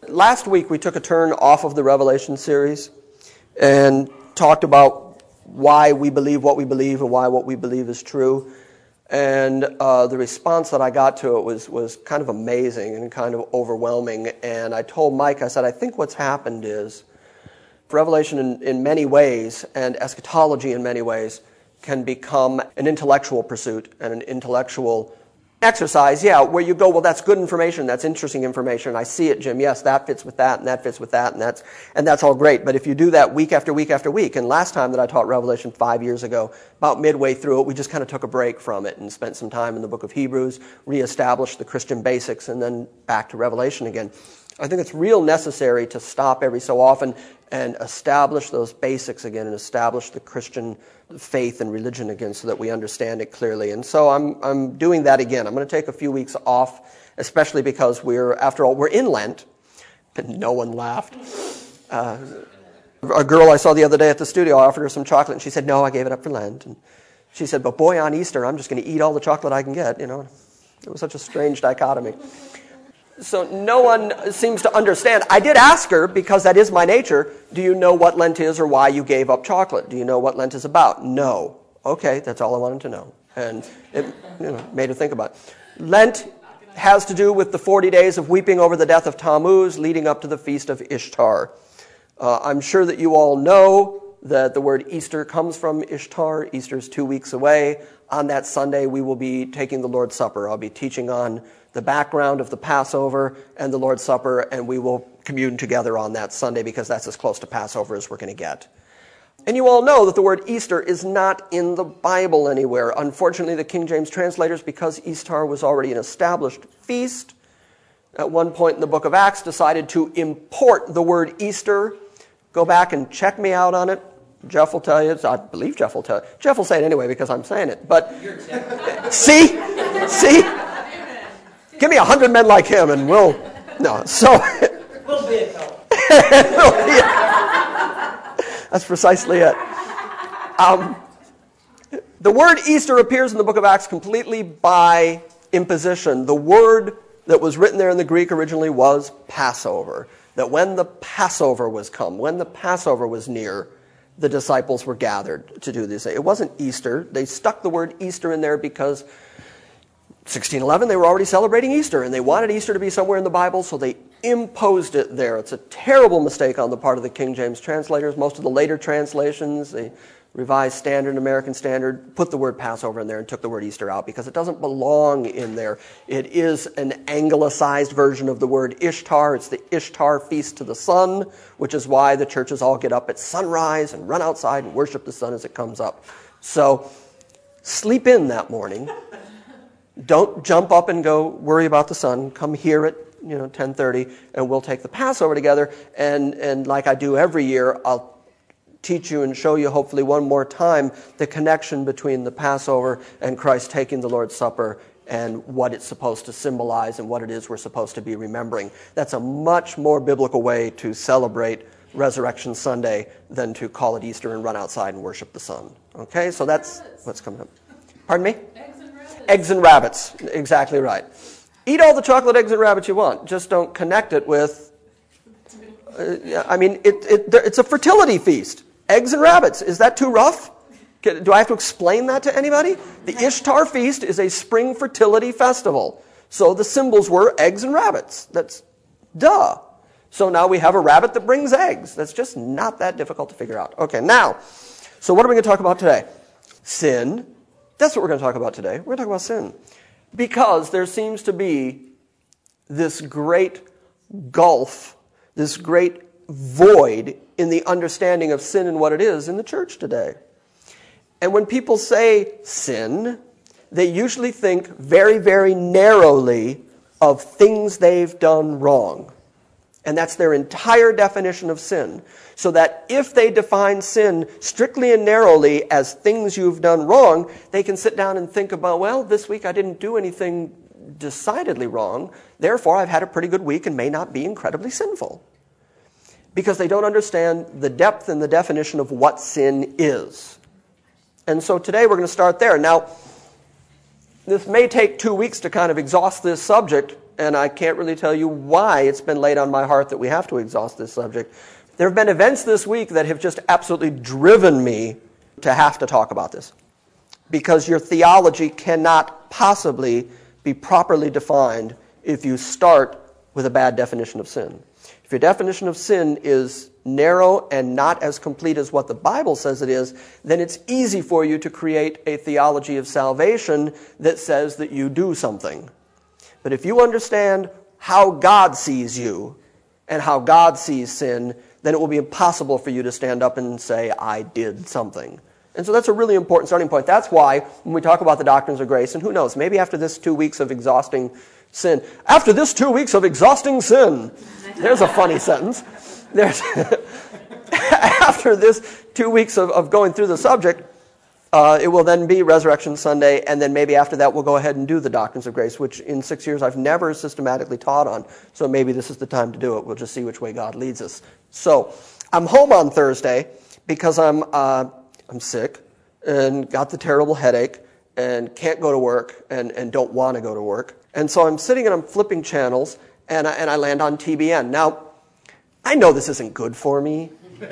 Last week we took a turn off of the Revelation series and talked about why we believe what we believe and why what we believe is true. And the response that I got to it was kind of amazing and kind of overwhelming. And I told Mike, I said, I think what's happened is Revelation in many ways and eschatology in many ways can become an intellectual pursuit and an intellectual exercise, where you go, well, that's good information, that's interesting information, I see it, Jim, yes, that fits with that, and that fits with that, and that's all great. But if you do that week after week after week, and last time that I taught Revelation 5 years ago, about midway through it, we just kind of took a break from it and spent some time in the book of Hebrews, reestablished the Christian basics, and then back to Revelation again. I think it's real necessary to stop every so often and establish those basics again and establish the Christian faith and religion again so that we understand it clearly. And so I'm doing that again. I'm going to take a few weeks off, especially because we're in Lent. And no one laughed. A girl I saw the other day at the studio, I offered her some chocolate, and she said, no, I gave it up for Lent. And she said, but boy, on Easter, I'm just going to eat all the chocolate I can get. It was such a strange dichotomy. So no one seems to understand. I did ask her, because that is my nature, do you know what Lent is or why you gave up chocolate? Do you know what Lent is about? No. Okay, that's all I wanted to know. And it made her think about it. Lent has to do with the 40 days of weeping over the death of Tammuz leading up to the feast of Ishtar. I'm sure that you all know that the word Easter comes from Ishtar. Easter is 2 weeks away. On that Sunday, we will be taking the Lord's Supper. I'll be teaching on the background of the Passover and the Lord's Supper, and we will commune together on that Sunday because that's as close to Passover as we're going to get. And you all know that the word Easter is not in the Bible anywhere. Unfortunately, the King James translators, because Easter was already an established feast, at one point in the book of Acts decided to import the word Easter. Go back and check me out on it. Jeff will tell you. I believe Jeff will tell you. Jeff will say it anyway because I'm saying it. But see? Give me 100 men like him and we'll be a couple. That's precisely it. The word Easter appears in the book of Acts completely by imposition. The word that was written there in the Greek originally was Passover. That when the Passover was come, when the Passover was near, the disciples were gathered to do this. It wasn't Easter. They stuck the word Easter in there because 1611, they were already celebrating Easter, and they wanted Easter to be somewhere in the Bible, so they imposed it there. It's a terrible mistake on the part of the King James translators. Most of the later translations, the Revised Standard, American Standard, put the word Passover in there and took the word Easter out because it doesn't belong in there. It is an anglicized version of the word Ishtar. It's the Ishtar feast to the sun, which is why the churches all get up at sunrise and run outside and worship the sun as it comes up. So sleep in that morning. Don't jump up and go worry about the sun. Come here at 10:30, and we'll take the Passover together. And like I do every year, I'll teach you and show you hopefully one more time the connection between the Passover and Christ taking the Lord's Supper and what it's supposed to symbolize and what it is we're supposed to be remembering. That's a much more biblical way to celebrate Resurrection Sunday than to call it Easter and run outside and worship the sun. Okay, so that's what's coming up. Pardon me? Eggs and rabbits. Exactly right. Eat all the chocolate eggs and rabbits you want. Just don't connect it with... it's a fertility feast. Eggs and rabbits. Is that too rough? Do I have to explain that to anybody? The Ishtar feast is a spring fertility festival. So the symbols were eggs and rabbits. That's duh. So now we have a rabbit that brings eggs. That's just not that difficult to figure out. Okay, now, so what are we going to talk about today? Sin. That's what we're going to talk about today. We're going to talk about sin. Because there seems to be this great gulf, this great void in the understanding of sin and what it is in the church today. And when people say sin, they usually think very, very narrowly of things they've done wrong. And that's their entire definition of sin. So that if they define sin strictly and narrowly as things you've done wrong, they can sit down and think about, well, this week I didn't do anything decidedly wrong. Therefore, I've had a pretty good week and may not be incredibly sinful. Because they don't understand the depth and the definition of what sin is. And so today we're going to start there. Now, this may take 2 weeks to kind of exhaust this subject, and I can't really tell you why it's been laid on my heart that we have to exhaust this subject. There have been events this week that have just absolutely driven me to have to talk about this, because your theology cannot possibly be properly defined if you start with a bad definition of sin. If your definition of sin is narrow and not as complete as what the Bible says it is, then it's easy for you to create a theology of salvation that says that you do something. But if you understand how God sees you and how God sees sin, then it will be impossible for you to stand up and say, I did something. And so that's a really important starting point. That's why when we talk about the doctrines of grace, and who knows, maybe after this 2 weeks of exhausting sin, after this 2 weeks of exhausting sin, there's a funny sentence. There's after this 2 weeks of going through the subject, it will then be Resurrection Sunday, and then maybe after that we'll go ahead and do the doctrines of grace, which in 6 years I've never systematically taught on. So maybe this is the time to do it. We'll just see which way God leads us. So I'm home on Thursday because I'm sick and got the terrible headache and can't go to work and don't want to go to work. And so I'm sitting and I'm flipping channels, and I land on TBN. Now, I know this isn't good for me.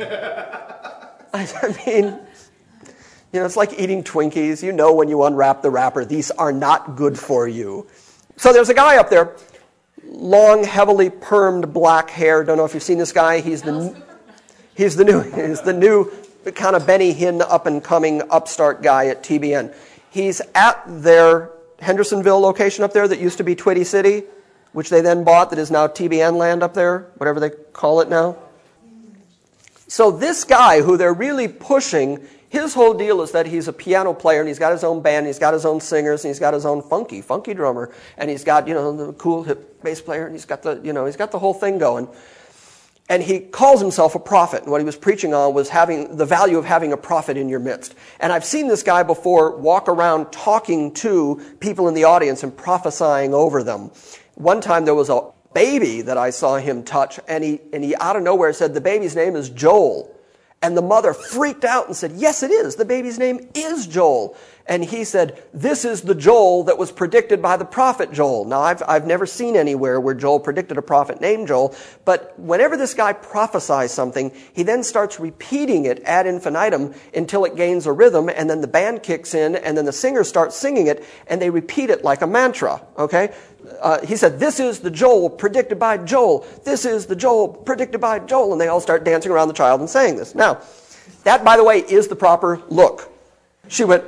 I mean, it's like eating Twinkies. You know when you unwrap the wrapper, these are not good for you. So there's a guy up there, long, heavily permed black hair. Don't know if you've seen this guy. He's the new kind of Benny Hinn up-and-coming upstart guy at TBN. He's at their Hendersonville location up there that used to be Twitty City, which they then bought, that is now TBN land up there, whatever they call it now. So this guy, who they're really pushing, his whole deal is that he's a piano player, and he's got his own band, and he's got his own singers, and he's got his own funky drummer, and he's got, the cool hip bass player, and he's got the whole thing going. And he calls himself a prophet. And what he was preaching on was having the value of having a prophet in your midst. And I've seen this guy before walk around talking to people in the audience and prophesying over them. One time there was a baby that I saw him touch, and he out of nowhere said the baby's name is Joel. And the mother freaked out and said, yes, it is. The baby's name is Joel. And he said, this is the Joel that was predicted by the prophet Joel. Now, I've never seen anywhere where Joel predicted a prophet named Joel, but whenever this guy prophesies something, he then starts repeating it ad infinitum until it gains a rhythm, and then the band kicks in, and then the singers start singing it, and they repeat it like a mantra, okay? He said, this is the Joel predicted by Joel. This is the Joel predicted by Joel. And they all start dancing around the child and saying this. Now, that, by the way, is the proper look. She went,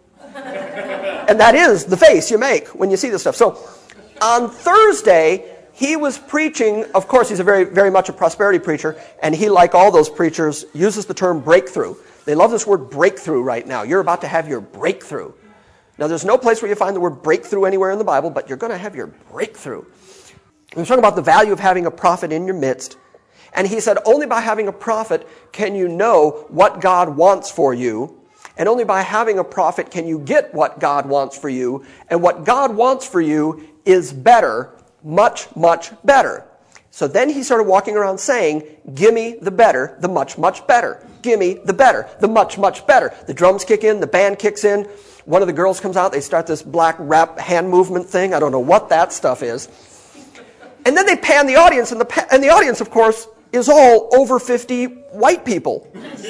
and that is the face you make when you see this stuff. So on Thursday, he was preaching. Of course, he's a very, very much a prosperity preacher. And he, like all those preachers, uses the term breakthrough. They love this word breakthrough right now. You're about to have your breakthrough. Now, there's no place where you find the word breakthrough anywhere in the Bible, but you're going to have your breakthrough. We're talking about the value of having a prophet in your midst. And he said, only by having a prophet can you know what God wants for you. And only by having a prophet can you get what God wants for you. And what God wants for you is better, much, much better. So then he started walking around saying, give me the better, the much, much better. Give me the better, the much, much better. The drums kick in, the band kicks in. One of the girls comes out, they start this black rap hand movement thing. I don't know what that stuff is. And then they pan the audience, and the audience, of course, is all over 50 white people.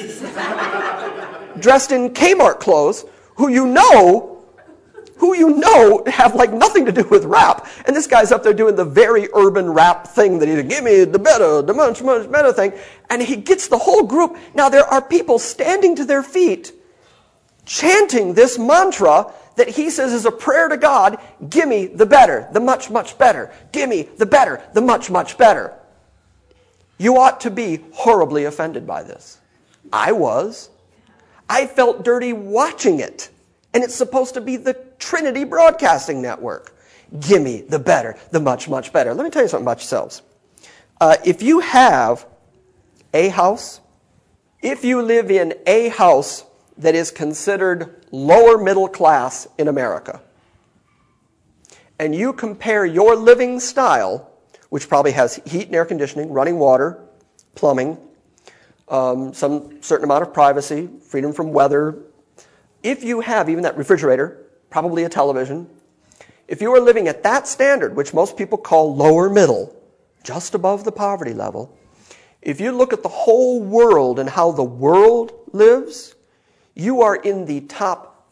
Dressed in Kmart clothes, who you know have like nothing to do with rap. And this guy's up there doing the very urban rap thing that he's, give me the better, the much, much better thing. And he gets the whole group. Now there are people standing to their feet, chanting this mantra that he says is a prayer to God, give me the better, the much, much better. Give me the better, the much, much better. You ought to be horribly offended by this. I was. I felt dirty watching it. And it's supposed to be the Trinity Broadcasting Network. Give me the better, the much, much better. Let me tell you something about yourselves. If you have a house, if you live in a house that is considered lower middle class in America, and you compare your living style, which probably has heat and air conditioning, running water, plumbing, some certain amount of privacy, freedom from weather. If you have even that refrigerator, probably a television, If you are living at that standard, which most people call lower middle, just above the poverty level, if you look at the whole world and how the world lives, you are in the top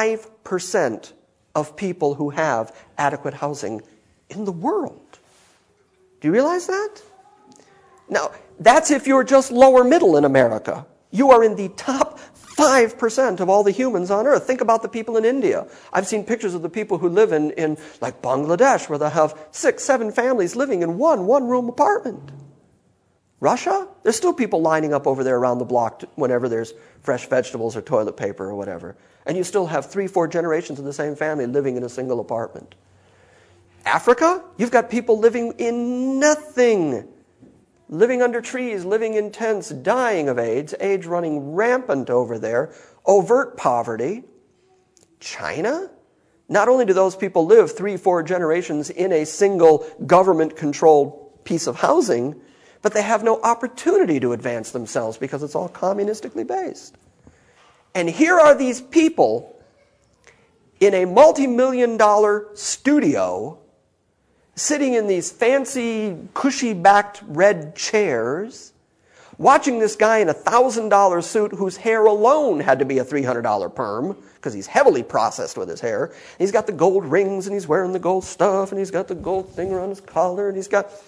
5% of people who have adequate housing in the world. Do you realize that? Now, that's if you're just lower middle in America. You are in the top 5% of all the humans on earth. Think about the people in India. I've seen pictures of the people who live in like Bangladesh, where they have 6, 7 families living in one-room apartment. Russia, there's still people lining up over there around the block whenever there's fresh vegetables or toilet paper or whatever. And you still have 3, 4 generations of the same family living in a single apartment. Africa, you've got people living in nothing. Living under trees, living in tents, dying of AIDS running rampant over there, overt poverty. China? Not only do those people live 3, 4 generations in a single government-controlled piece of housing, but they have no opportunity to advance themselves because it's all communistically based. And here are these people in a multi-million-dollar studio sitting in these fancy, cushy-backed red chairs, watching this guy in a $1,000 suit whose hair alone had to be a $300 perm, because he's heavily processed with his hair. And he's got the gold rings, and he's wearing the gold stuff, and he's got the gold thing around his collar, and he's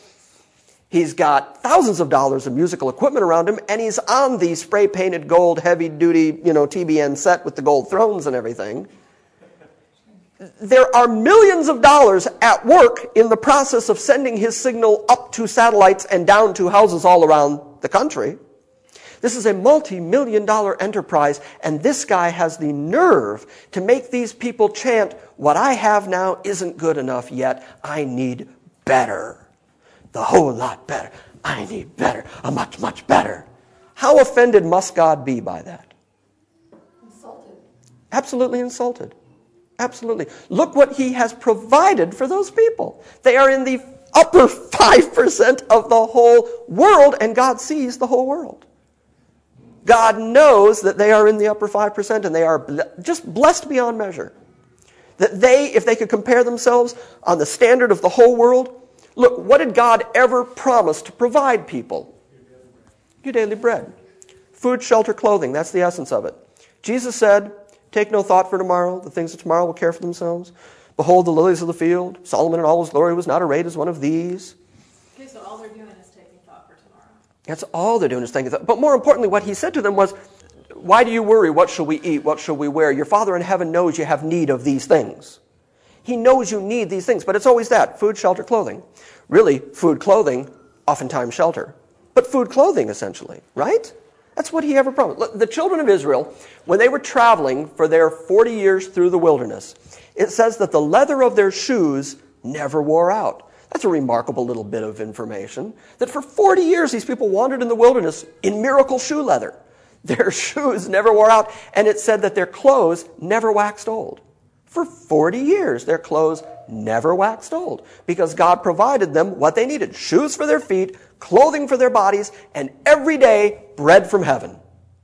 got thousands of dollars of musical equipment around him, and he's on the spray-painted gold, heavy-duty, TBN set with the gold thrones and everything. There are millions of dollars at work in the process of sending his signal up to satellites and down to houses all around the country. This is a multi-million-dollar enterprise, and this guy has the nerve to make these people chant, "What I have now isn't good enough yet. I need better. The whole lot better. I need better. A much, much better." How offended must God be by that? Insulted. Absolutely insulted. Absolutely. Look what he has provided for those people. They are in the upper 5% of the whole world, and God sees the whole world. God knows that they are in the upper 5%, and they are just blessed beyond measure. That they, if they could compare themselves on the standard of the whole world, look, what did God ever promise to provide people? Your daily bread. Food, shelter, clothing. That's the essence of it. Jesus said, "Take no thought for tomorrow. The things of tomorrow will care for themselves. Behold the lilies of the field. Solomon in all his glory was not arrayed as one of these." Okay, so all they're doing is taking thought for tomorrow. That's all they're doing is thinking thought. But more importantly, what he said to them was, "Why do you worry? What shall we eat? What shall we wear? Your Father in heaven knows you have need of these things." He knows you need these things, but it's always that. Food, shelter, clothing. Really, food, clothing, oftentimes shelter. But food, clothing, essentially, right? That's what he ever promised. Look, the children of Israel, when they were traveling for their 40 years through the wilderness, it says that the leather of their shoes never wore out. That's a remarkable little bit of information. That for 40 years, these people wandered in the wilderness in miracle shoe leather. Their shoes never wore out, and it said that their clothes never waxed old. For 40 years, their clothes never waxed old because God provided them what they needed. Shoes for their feet, clothing for their bodies, and every day, bread from heaven.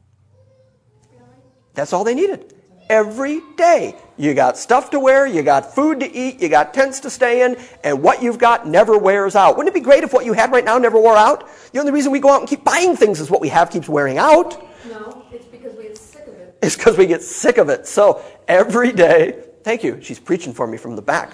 That's all they needed. Every day. You got stuff to wear, you got food to eat, you got tents to stay in, and what you've got never wears out. Wouldn't it be great if what you had right now never wore out? The only reason we go out and keep buying things is what we have keeps wearing out. No, it's because we get sick of it. It's because we get sick of it. So every day, thank you. She's preaching for me from the back.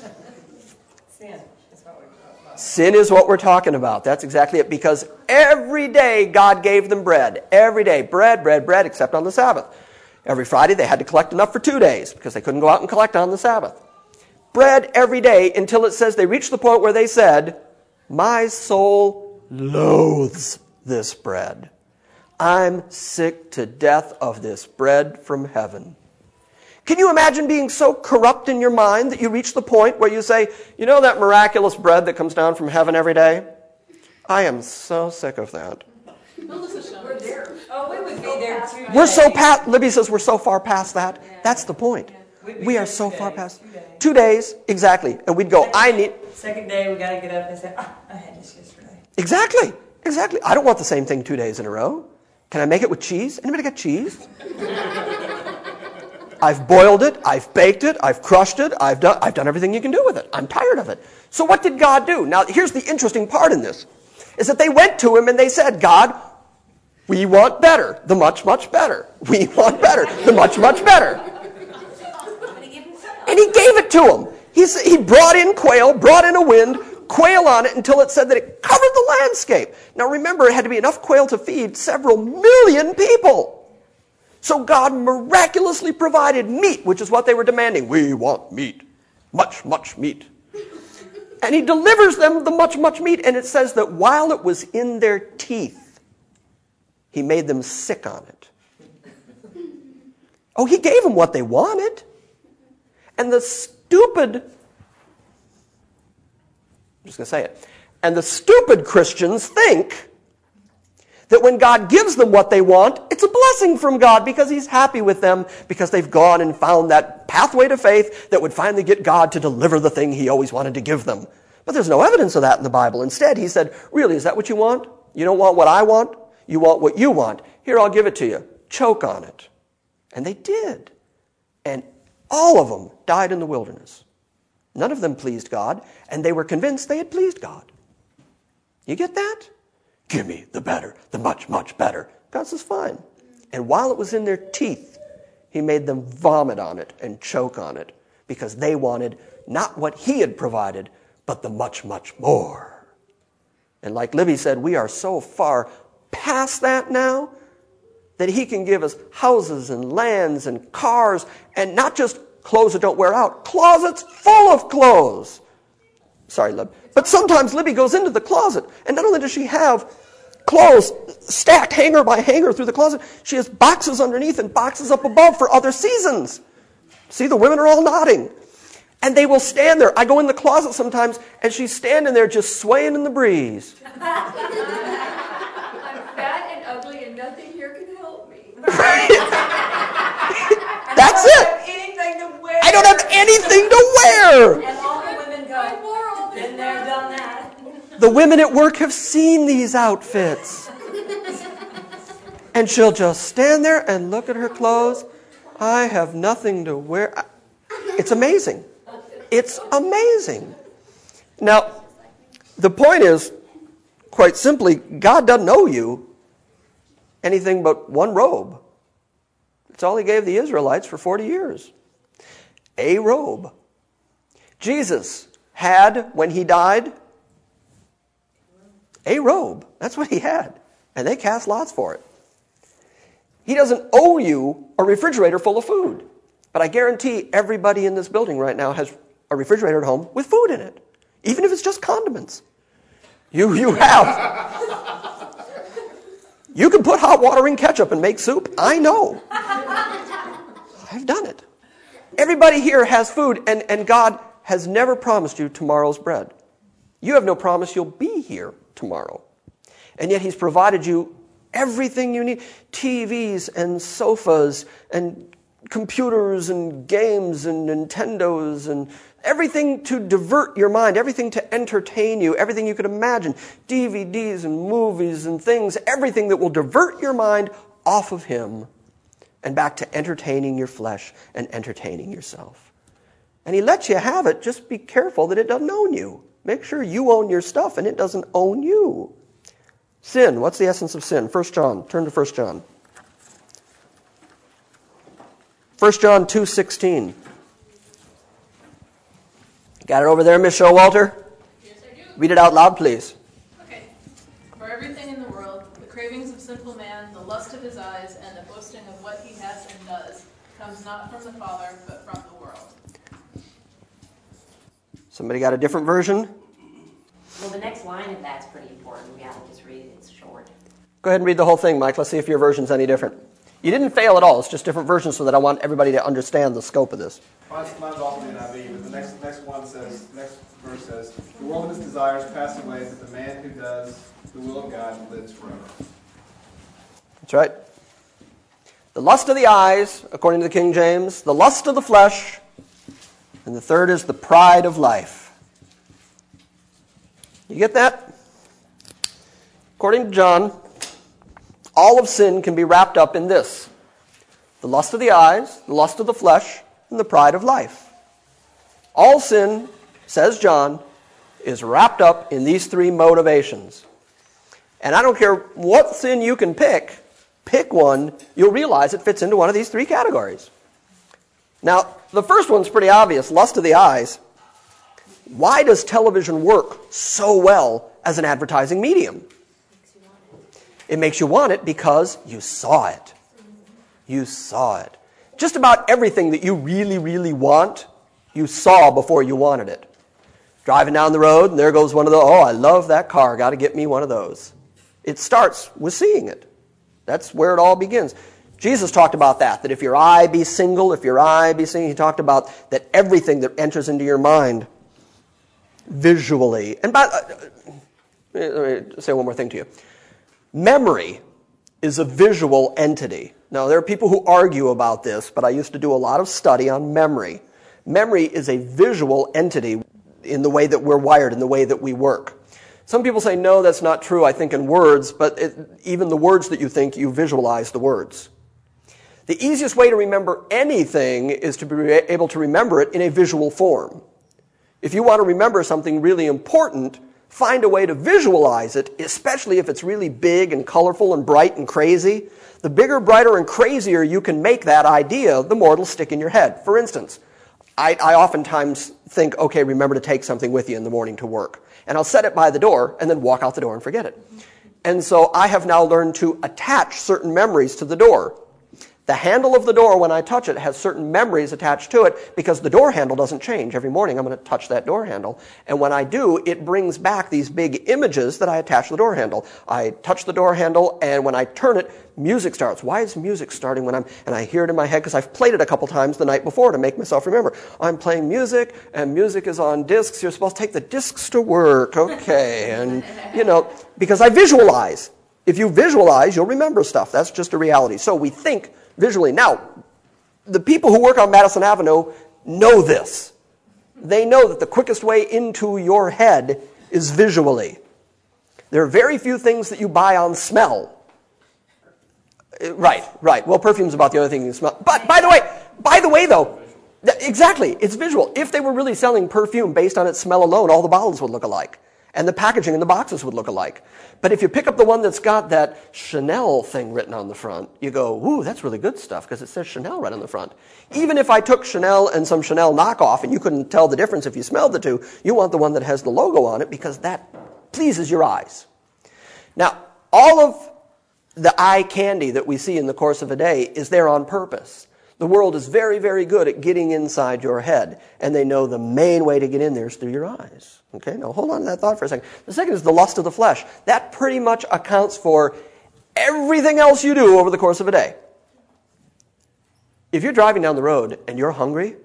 Sin is what we're talking about. That's exactly it. Because every day God gave them bread. Every day. Bread, bread, bread, except on the Sabbath. Every Friday they had to collect enough for 2 days because they couldn't go out and collect on the Sabbath. Bread every day until it says they reached the point where they said, "My soul loathes this bread. I'm sick to death of this bread from heaven." Can you imagine being so corrupt in your mind that you reach the point where you say, "You know that miraculous bread that comes down from heaven every day? I am so sick of that." We're there. Oh, we would be there too. We're so past, Libby says we're so far past that. That's the point. We are so far past. 2 days, exactly. And we'd go, Second day, we got to get up and say, I had this yesterday. Exactly. I don't want the same thing 2 days in a row. Can I make it with cheese? Anybody got cheese? I've boiled it, I've baked it, I've crushed it, I've done everything you can do with it. I'm tired of it. So what did God do? Now, here's the interesting part in this, is that they went to him and they said, God, we want better, the much, much better. We want better, the much, much better. And he gave it to them. He brought in quail, brought in a wind, quail on it until it said that it covered the landscape. Now remember, it had to be enough quail to feed several million people. So God miraculously provided meat, which is what they were demanding. We want meat. Much, much meat. And he delivers them the much, much meat. And it says that while it was in their teeth, he made them sick on it. Oh, he gave them what they wanted. And the stupid, I'm just going to say it, and the stupid Christians think that when God gives them what they want, it's a blessing from God because he's happy with them, because they've gone and found that pathway to faith that would finally get God to deliver the thing he always wanted to give them. But there's no evidence of that in the Bible. Instead, he said, really, is that what you want? You don't want what I want? You want what you want. Here, I'll give it to you. Choke on it. And they did. And all of them died in the wilderness. None of them pleased God, and they were convinced they had pleased God. You get that? Give me the better, the much, much better. God says, fine. And while it was in their teeth, he made them vomit on it and choke on it because they wanted not what he had provided, but the much, much more. And like Libby said, we are so far past that now that he can give us houses and lands and cars, and not just clothes that don't wear out, closets full of clothes. Sorry, Lib. But sometimes Libby goes into the closet, and not only does she have clothes stacked hanger by hanger through the closet, she has boxes underneath and boxes up above for other seasons. See, the women are all nodding. And they will stand there. I go in the closet sometimes, and she's standing there just swaying in the breeze. I'm fat and ugly, and nothing here can help me. That's it. I don't have anything to wear. And all the women go, been there, done that. The women at work have seen these outfits. And she'll just stand there and look at her clothes. I have nothing to wear. It's amazing. It's amazing. Now, the point is, quite simply, God doesn't owe you anything but one robe. That's all he gave the Israelites for 40 years. A robe. Jesus had, when he died, a robe. That's what he had. And they cast lots for it. He doesn't owe you a refrigerator full of food. But I guarantee everybody in this building right now has a refrigerator at home with food in it. Even if it's just condiments. You have. You can put hot water in ketchup and make soup. I know. I've done it. Everybody here has food, and God has never promised you tomorrow's bread. You have no promise you'll be here tomorrow. And yet he's provided you everything you need. TVs and sofas and computers and games and Nintendos and everything to divert your mind, everything to entertain you, everything you could imagine. DVDs and movies and things, everything that will divert your mind off of him and back to entertaining your flesh and entertaining yourself. And he lets you have it. Just be careful that it doesn't own you. Make sure you own your stuff and it doesn't own you. Sin. What's the essence of sin? 1 John. Turn to 1 John. 1 John 2:16. Got it over there, Miss Showalter? Yes, I do. Read it out loud, please. Okay. For everything in the world, the cravings of sinful man, the lust of his eyes, and the boasting of what he has and does, comes not from the Father, but from the world. Somebody got a different version? Well, the next line of that's pretty important. We got to just read it. It's short. Go ahead and read the whole thing, Mike. Let's see if your version's any different. You didn't fail at all. It's just different versions so that I want everybody to understand the scope of this. Mine's also the NIV, but the next verse says, the world and its desires pass away, but the man who does the will of God lives forever. That's right. The lust of the eyes, according to the King James, the lust of the flesh, and the third is the pride of life. You get that? According to John, all of sin can be wrapped up in this. the lust of the eyes, the lust of the flesh, and the pride of life. All sin, says John, is wrapped up in these three motivations. And I don't care what sin you can pick one, you'll realize it fits into one of these three categories. Now, the first one's pretty obvious, lust of the eyes. Why does television work so well as an advertising medium? It makes you want it because you saw it. You saw it. Just about everything that you really, really want, you saw before you wanted it. Driving down the road, and there goes one of those. Oh, I love that car. Got to get me one of those. It starts with seeing it. That's where it all begins. Jesus talked about that if your eye be single, if your eye be single, he talked about that everything that enters into your mind visually. And let me say one more thing to you. Memory is a visual entity. Now, there are people who argue about this, but I used to do a lot of study on memory. Memory is a visual entity in the way that we're wired, in the way that we work. Some people say, no, that's not true. I think in words, but even the words that you think, you visualize the words. The easiest way to remember anything is to be able to remember it in a visual form. If you want to remember something really important, find a way to visualize it, especially if it's really big and colorful and bright and crazy. The bigger, brighter, and crazier you can make that idea, the more it'll stick in your head. For instance, I oftentimes think, okay, remember to take something with you in the morning to work. And I'll set it by the door and then walk out the door and forget it. And so I have now learned to attach certain memories to the door. The handle of the door, when I touch it, has certain memories attached to it because the door handle doesn't change. Every morning I'm going to touch that door handle. And when I do, it brings back these big images that I attach to the door handle. I touch the door handle, and when I turn it, music starts. Why is music starting when and I hear it in my head because I've played it a couple times the night before to make myself remember. I'm playing music, and music is on discs. You're supposed to take the discs to work. Okay. And, because I visualize. If you visualize, you'll remember stuff. That's just a reality. So we think visually. Now, the people who work on Madison Avenue know this. They know that the quickest way into your head is visually. There are very few things that you buy on smell. Right. Well, perfume's about the other thing you smell. But by the way, though, exactly, it's visual. If they were really selling perfume based on its smell alone, all the bottles would look alike. And the packaging and the boxes would look alike. But if you pick up the one that's got that Chanel thing written on the front, you go, ooh, that's really good stuff because it says Chanel right on the front. Even if I took Chanel and some Chanel knockoff and you couldn't tell the difference if you smelled the two, you want the one that has the logo on it because that pleases your eyes. Now, all of the eye candy that we see in the course of a day is there on purpose. The world is very, very good at getting inside your head, and they know the main way to get in there is through your eyes. Okay, now hold on to that thought for a second. The second is the lust of the flesh. That pretty much accounts for everything else you do over the course of a day. If you're driving down the road and you're hungry,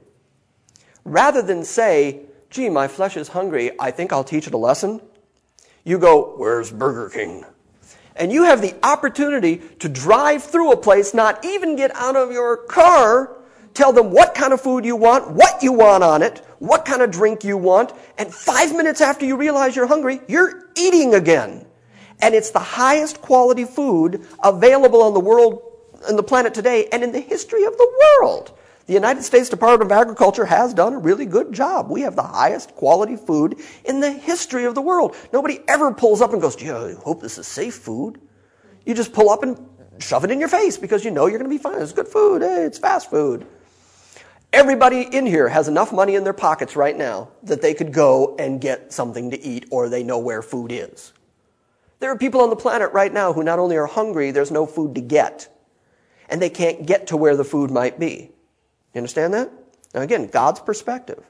rather than say, gee, my flesh is hungry, I think I'll teach it a lesson, you go, where's Burger King? And you have the opportunity to drive through a place, not even get out of your car, tell them what kind of food you want, what you want on it, what kind of drink you want, and 5 minutes after you realize you're hungry, you're eating again. And it's the highest quality food available on the planet today and in the history of the world. The United States Department of Agriculture has done a really good job. We have the highest quality food in the history of the world. Nobody ever pulls up and goes, gee, I hope this is safe food. You just pull up and shove it in your face because you know you're going to be fine. It's good food. Hey, it's fast food. Everybody in here has enough money in their pockets right now that they could go and get something to eat or they know where food is. There are people on the planet right now who not only are hungry, there's no food to get. And they can't get to where the food might be. You understand that? Now again, God's perspective.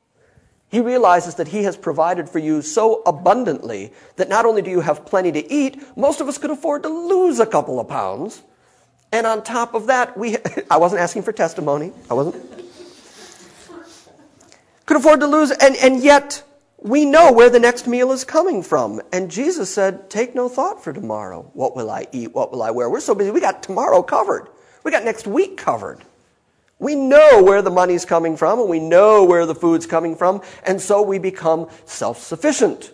He realizes that He has provided for you so abundantly that not only do you have plenty to eat, most of us could afford to lose a couple of pounds. And on top of that, I wasn't asking for testimony. I wasn't. Could afford to lose, and yet we know where the next meal is coming from. And Jesus said, take no thought for tomorrow. What will I eat? What will I wear? We're so busy. We got tomorrow covered. We got next week covered. We know where the money's coming from, and we know where the food's coming from, and so we become self-sufficient.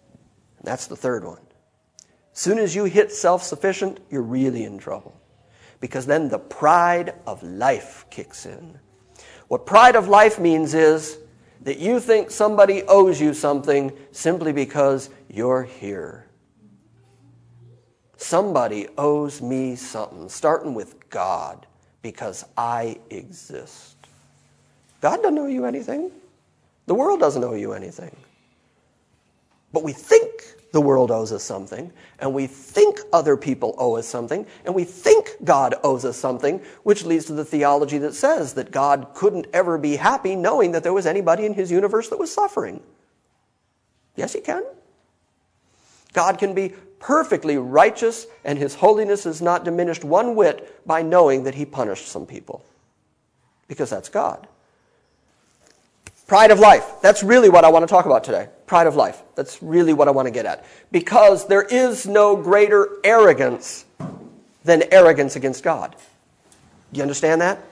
That's the third one. As soon as you hit self-sufficient, you're really in trouble. because then the pride of life kicks in. What pride of life means is that you think somebody owes you something simply because you're here. Somebody owes me something, starting with God, because I exist. God doesn't owe you anything. The world doesn't owe you anything. But we think the world owes us something, and we think other people owe us something, and we think God owes us something, which leads to the theology that says that God couldn't ever be happy knowing that there was anybody in his universe that was suffering. Yes, he can. God can be perfectly righteous, and his holiness is not diminished one whit by knowing that he punished some people. Because that's God. Pride of life. That's really what I want to talk about today. Pride of life. That's really what I want to get at. Because there is no greater arrogance than arrogance against God. Do you understand that?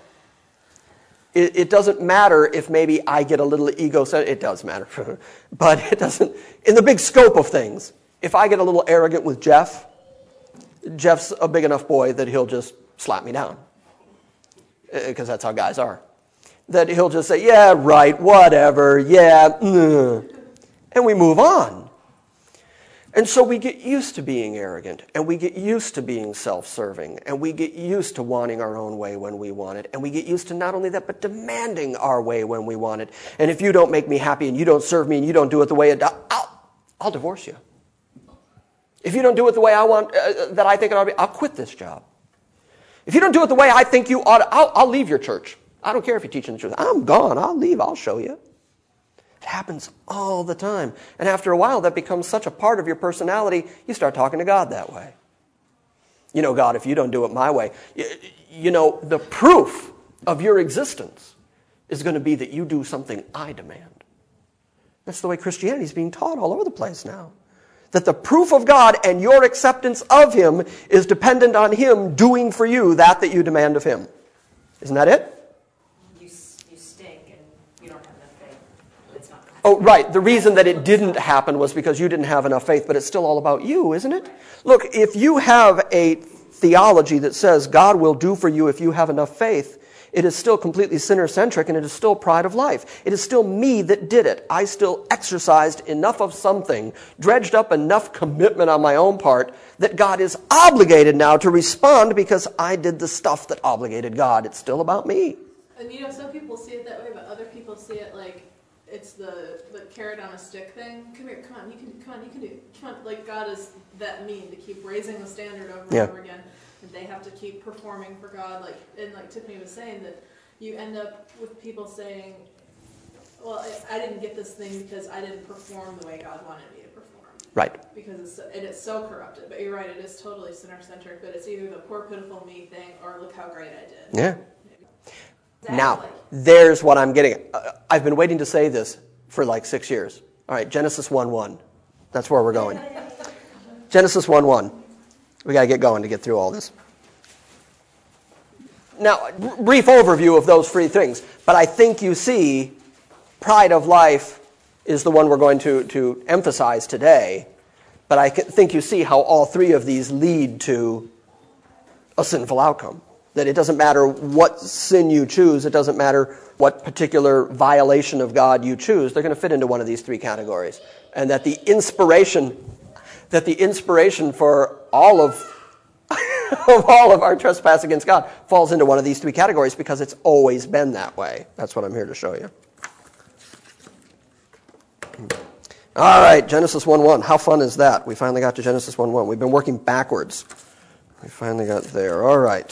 It doesn't matter if maybe I get a little egocentric. It does matter. But it doesn't. In the big scope of things, if I get a little arrogant with Jeff, Jeff's a big enough boy that he'll just slap me down. Because that's how guys are. That he'll just say, yeah, right, whatever, yeah, and we move on. And so we get used to being arrogant, and we get used to being self-serving, and we get used to wanting our own way when we want it, and we get used to not only that, but demanding our way when we want it. And if you don't make me happy, and you don't serve me, and you don't do it the way I'll divorce you. If you don't do it the way I want, that I think it ought to be, I'll quit this job. If you don't do it the way I think you ought to, I'll leave your church. I don't care if you're teaching the truth. I'm gone. I'll leave. I'll show you. It happens all the time. And after a while, that becomes such a part of your personality, you start talking to God that way. You know, God, if you don't do it my way, you know, the proof of your existence is going to be that you do something I demand. That's the way Christianity is being taught all over the place now. That the proof of God and your acceptance of him is dependent on him doing for you that you demand of him. Isn't that it? Oh, right. The reason that it didn't happen was because you didn't have enough faith, but it's still all about you, isn't it? Look, if you have a theology that says God will do for you if you have enough faith, it is still completely sinner-centric, and it is still pride of life. It is still me that did it. I still exercised enough of something, dredged up enough commitment on my own part, that God is obligated now to respond because I did the stuff that obligated God. It's still about me. And you know, some people see it that way, but other people see it like it's the carrot on a stick thing. Come here, come on, you can do it. Come on, like God is that mean to keep raising the standard over and over again. And they have to keep performing for God. And like Tiffany was saying, that you end up with people saying, well, I didn't get this thing because I didn't perform the way God wanted me to perform. Right. Because it's so corrupted. But you're right, it is totally sinner-centric, but it's either the poor, pitiful me thing or look how great I did. Yeah. Exactly. Now, there's what I'm getting at. I've been waiting to say this for like 6 years. All right, Genesis 1:1. That's where we're going. Genesis 1:1. We got to get going to get through all this. Now, brief overview of those three things. But I think you see pride of life is the one we're going to emphasize today. But I think you see how all three of these lead to a sinful outcome. That it doesn't matter what sin you choose, it doesn't matter what particular violation of God you choose, they're going to fit into one of these three categories. And that the inspiration for all of our trespass against God falls into one of these three categories because it's always been that way. That's what I'm here to show you. All right, Genesis 1:1. How fun is that? We finally got to Genesis 1:1. We've been working backwards. We finally got there. All right.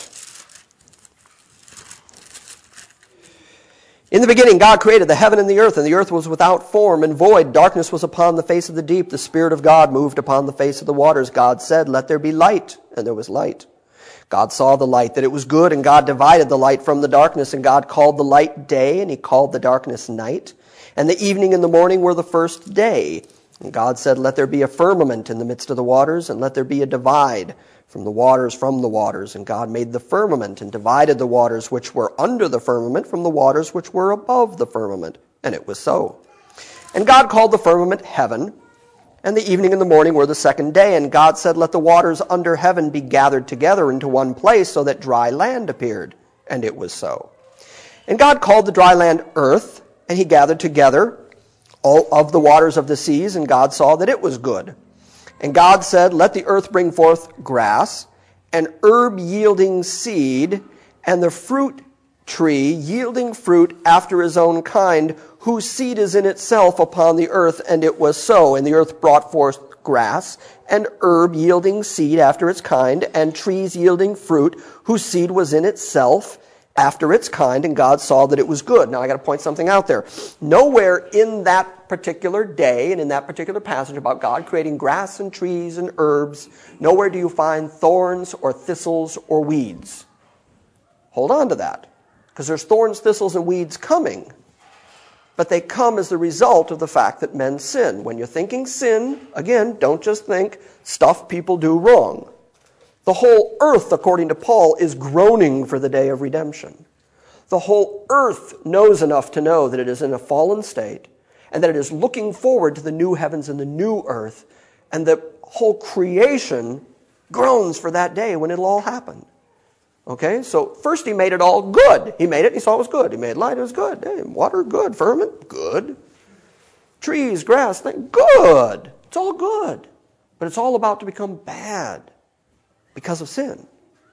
In the beginning, God created the heaven and the earth was without form and void. Darkness was upon the face of the deep. The Spirit of God moved upon the face of the waters. God said, "Let there be light," and there was light. God saw the light, that it was good, and God divided the light from the darkness, and God called the light day, and he called the darkness night. And the evening and the morning were the first day. And God said, "Let there be a firmament in the midst of the waters, and let there be a divide from the waters. And God made the firmament and divided the waters which were under the firmament from the waters which were above the firmament. And it was so. And God called the firmament heaven, And the evening and the morning were the second day. And God said, let the waters under heaven be gathered together into one place, so that dry land appeared. And it was so. And God called the dry land earth, and he gathered together all of the waters of the seas, and God saw that it was good. And God said, let the earth bring forth grass, and herb yielding seed, and the fruit tree yielding fruit after his own kind, whose seed is in itself upon the earth. And it was so. And the earth brought forth grass, and herb yielding seed after its kind, and trees yielding fruit, whose seed was in itself after its kind, and God saw that it was good. Now I got to point something out there. Nowhere in that particular day and in that particular passage about God creating grass and trees and herbs, nowhere do you find thorns or thistles or weeds. Hold on to that, because there's thorns, thistles, and weeds coming. But they come as the result of the fact that men sin. When you're thinking sin, again, don't just think stuff people do wrong. The whole earth, according to Paul, is groaning for the day of redemption. The whole earth knows enough to know that it is in a fallen state and that it is looking forward to the new heavens and the new earth, and the whole creation groans for that day when it'll all happen. Okay, so first he made it all good. He made it, he saw it was good. He made light, it was good. Hey, water, good. Firmament, good. Trees, grass, good. It's all good. But it's all about to become bad because of sin.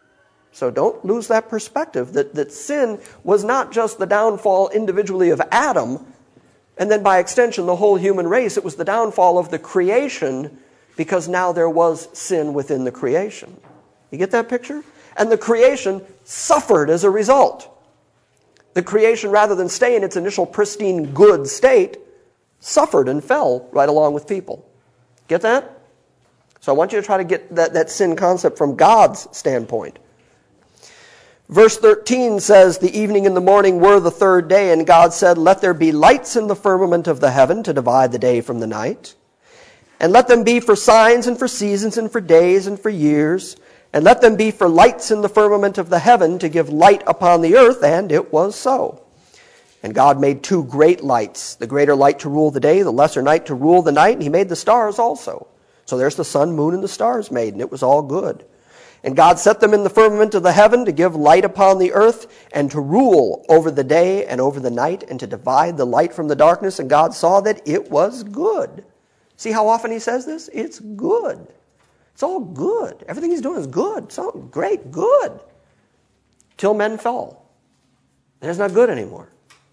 So don't lose that perspective that sin was not just the downfall individually of Adam, and then by extension the whole human race. It was the downfall of the creation, because now there was sin within the creation. You get that picture? And the creation suffered as a result. The creation, rather than stay in its initial pristine good state, suffered and fell right along with people. Get that? So I want you to try to get that sin concept from God's standpoint. Verse 13 says, the evening and the morning were the third day, and God said, let there be lights in the firmament of the heaven to divide the day from the night. And let them be for signs and for seasons and for days and for years. And let them be for lights in the firmament of the heaven to give light upon the earth. And it was so. And God made two great lights, the greater light to rule the day, the lesser night to rule the night. And he made the stars also. So there's the sun, moon, and the stars made, and it was all good. And God set them in the firmament of the heaven to give light upon the earth, and to rule over the day and over the night, and to divide the light from the darkness. And God saw that it was good. See how often he says this? It's good. It's all good. Everything he's doing is good. It's all great, good. Till men fell. And it's not good anymore.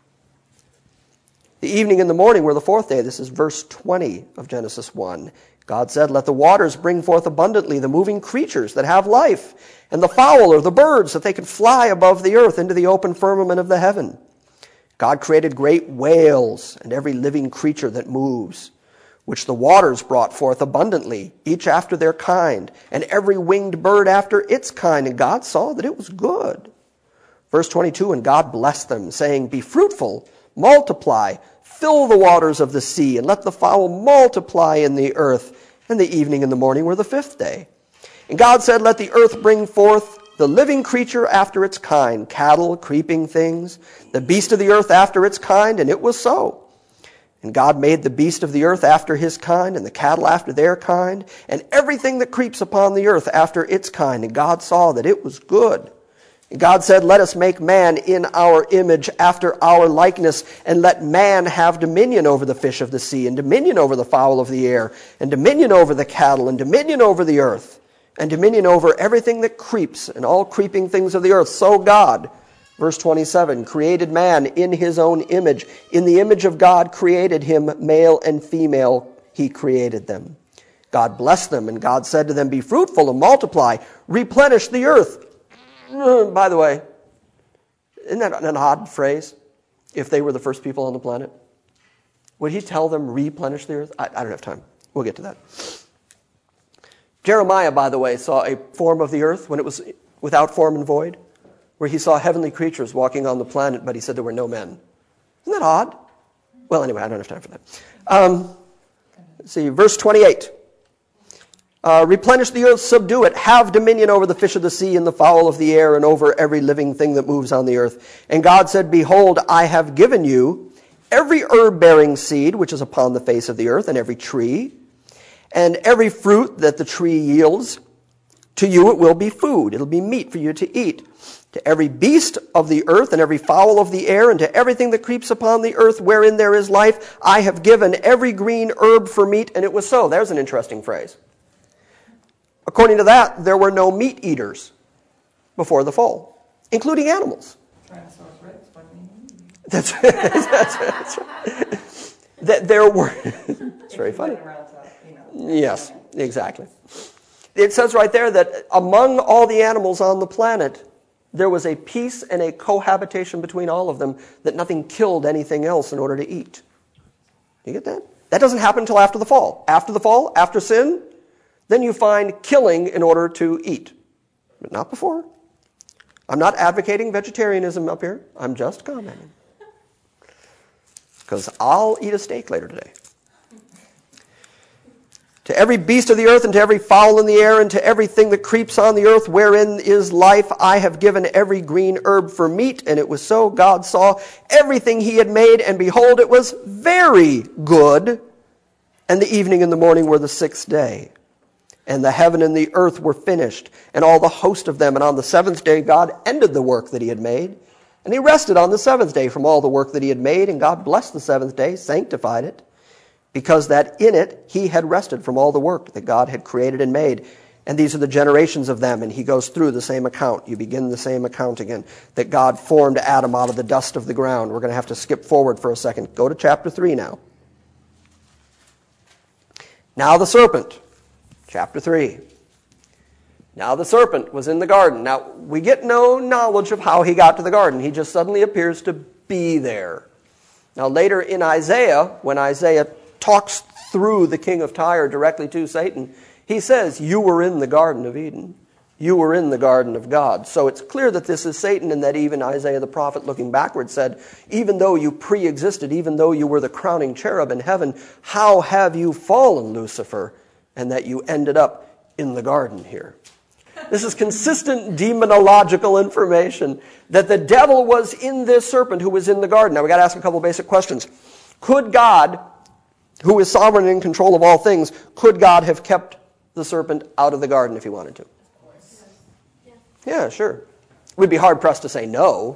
The evening and the morning were the fourth day. This is verse 20 of Genesis 1. God said, let the waters bring forth abundantly the moving creatures that have life, and the fowl or the birds, that they can fly above the earth into the open firmament of the heaven. God created great whales and every living creature that moves, which the waters brought forth abundantly, each after their kind, and every winged bird after its kind. And God saw that it was good. Verse 22, and God blessed them, saying, be fruitful, multiply, fill the waters of the sea, and let the fowl multiply in the earth. And the evening and the morning were the fifth day. And God said, let the earth bring forth the living creature after its kind, cattle, creeping things, the beast of the earth after its kind, and it was so. And God made the beast of the earth after his kind, and the cattle after their kind, and everything that creeps upon the earth after its kind. And God saw that it was good. And God said, let us make man in our image after our likeness, and let man have dominion over the fish of the sea, and dominion over the fowl of the air, and dominion over the cattle, and dominion over the earth, and dominion over everything that creeps, and all creeping things of the earth. So God, verse 27, created man in his own image. In the image of God created him, male and female he created them. God blessed them, and God said to them, be fruitful and multiply, replenish the earth. By the way, isn't that an odd phrase? If they were the first people on the planet, would he tell them replenish the earth? I don't have time. We'll get to that. Jeremiah, by the way, saw a form of the earth when it was without form and void, where he saw heavenly creatures walking on the planet, but he said there were no men. Isn't that odd? Well, anyway, I don't have time for that. Let's see, verse 28. Replenish the earth, subdue it, have dominion over the fish of the sea and the fowl of the air and over every living thing that moves on the earth. And God said, behold, I have given you every herb-bearing seed which is upon the face of the earth, and every tree, And every fruit that the tree yields, to you it will be food. It'll be meat for you to eat. To every beast of the earth and every fowl of the air and to everything that creeps upon the earth wherein there is life, I have given every green herb for meat, and it was so. There's an interesting phrase. According to that, there were no meat eaters before the fall, including animals. Tyrannosaurus Rex, wasn't he? That's right. That there were. It's very funny. Yes, exactly. It says right there that among all the animals on the planet, there was a peace and a cohabitation between all of them, that nothing killed anything else in order to eat. You get that? That doesn't happen until after the fall. After the fall, after sin, then you find killing in order to eat. But not before. I'm not advocating vegetarianism up here. I'm just commenting. Because I'll eat a steak later today. To every beast of the earth and to every fowl in the air and to everything that creeps on the earth wherein is life, I have given every green herb for meat. And it was so. God saw everything he had made, and behold, it was very good. And the evening and the morning were the sixth day. And the heaven and the earth were finished, and all the host of them. And on the seventh day God ended the work that he had made. And he rested on the seventh day from all the work that he had made. And God blessed the seventh day, sanctified it, because that in it he had rested from all the work that God had created and made. And these are the generations of them. And he goes through the same account. You begin the same account again, that God formed Adam out of the dust of the ground. We're going to have to skip forward for a second. Go to chapter 3 now. Now the serpent. Chapter 3. Now the serpent was in the garden. Now we get no knowledge of how he got to the garden. He just suddenly appears to be there. Now later in Isaiah, when Isaiah talks through the king of Tyre directly to Satan, he says, you were in the Garden of Eden. You were in the garden of God. So it's clear that this is Satan, and that even Isaiah the prophet looking backward said, even though you pre-existed, even though you were the crowning cherub in heaven, how have you fallen, Lucifer? And that you ended up in the garden here. This is consistent demonological information that the devil was in this serpent who was in the garden. Now we've got to ask a couple basic questions. Could God, who is sovereign and in control of all things, could God have kept the serpent out of the garden if he wanted to? Yeah, sure. We'd be hard-pressed to say no.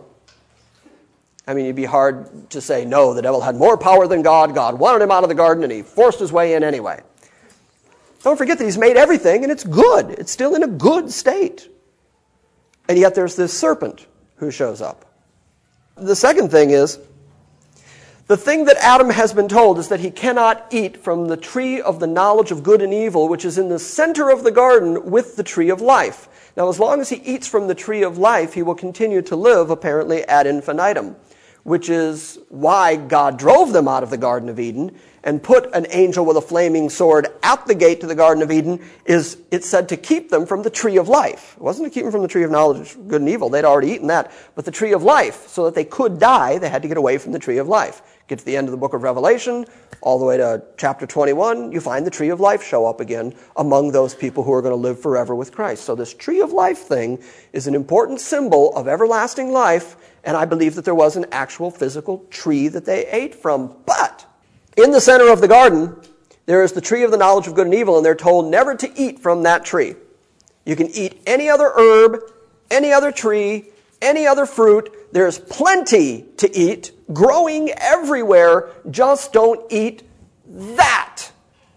I mean, it'd be hard to say no, the devil had more power than God. God wanted him out of the garden, and he forced his way in anyway. Don't forget that he's made everything, and it's good. It's still in a good state. And yet there's this serpent who shows up. The second thing is, the thing that Adam has been told is that he cannot eat from the tree of the knowledge of good and evil, which is in the center of the garden with the tree of life. Now, as long as he eats from the tree of life, he will continue to live, apparently, ad infinitum, which is why God drove them out of the Garden of Eden and put an angel with a flaming sword at the gate to the Garden of Eden. Is it's said to keep them from the tree of life. It wasn't to keep them from the tree of knowledge of good and evil. They'd already eaten that. But the tree of life, so that they could die, they had to get away from the tree of life. Get to the end of the book of Revelation, all the way to chapter 21, you find the tree of life show up again among those people who are going to live forever with Christ. So this tree of life thing is an important symbol of everlasting life, and I believe that there was an actual physical tree that they ate from. But in the center of the garden, there is the tree of the knowledge of good and evil, and they're told never to eat from that tree. You can eat any other herb, any other tree, any other fruit. There's plenty to eat, growing everywhere. Just don't eat that.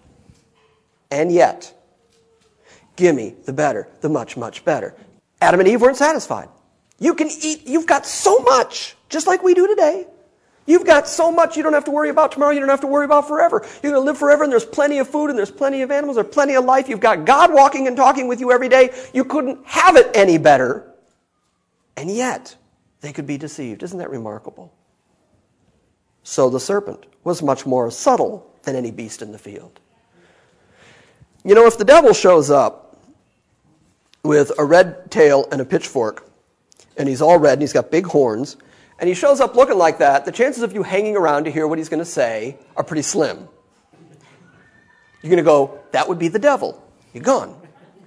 And yet, gimme the better, the much, much better. Adam and Eve weren't satisfied. You can eat, you've got so much, just like we do today. You've got so much you don't have to worry about tomorrow, you don't have to worry about forever. You're going to live forever, and there's plenty of food, and there's plenty of animals, there's plenty of life. You've got God walking and talking with you every day. You couldn't have it any better. And yet, they could be deceived. Isn't that remarkable? So the serpent was much more subtle than any beast in the field. You know, if the devil shows up with a red tail and a pitchfork, and he's all red and he's got big horns, and he shows up looking like that, the chances of you hanging around to hear what he's going to say are pretty slim. You're going to go, that would be the devil. You're gone.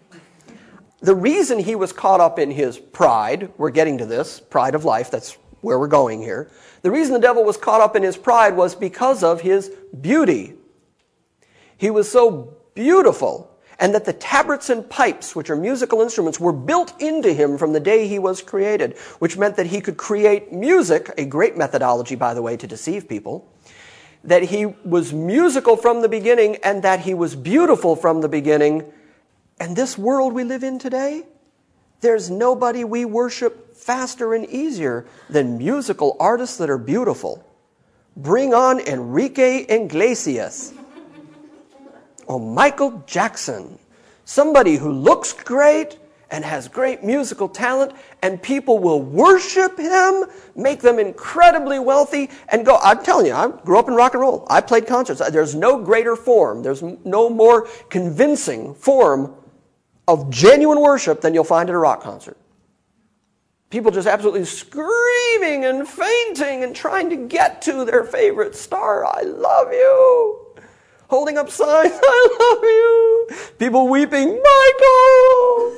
The reason he was caught up in his pride, we're getting to this, pride of life, that's where we're going here. The reason the devil was caught up in his pride was because of his beauty. He was so beautiful, and that the tabrets and pipes, which are musical instruments, were built into him from the day he was created, which meant that he could create music, a great methodology, by the way, to deceive people, that he was musical from the beginning and that he was beautiful from the beginning. And this world we live in today, there's nobody we worship faster and easier than musical artists that are beautiful. Bring on Enrique Iglesias. Or Michael Jackson. Somebody who looks great and has great musical talent, and people will worship him, make them incredibly wealthy, and go. I'm telling you, I grew up in rock and roll. I played concerts. There's no greater form. There's no more convincing form of genuine worship than you'll find at a rock concert. People just absolutely screaming and fainting and trying to get to their favorite star. I love you. Holding up signs, I love you. People weeping, Michael.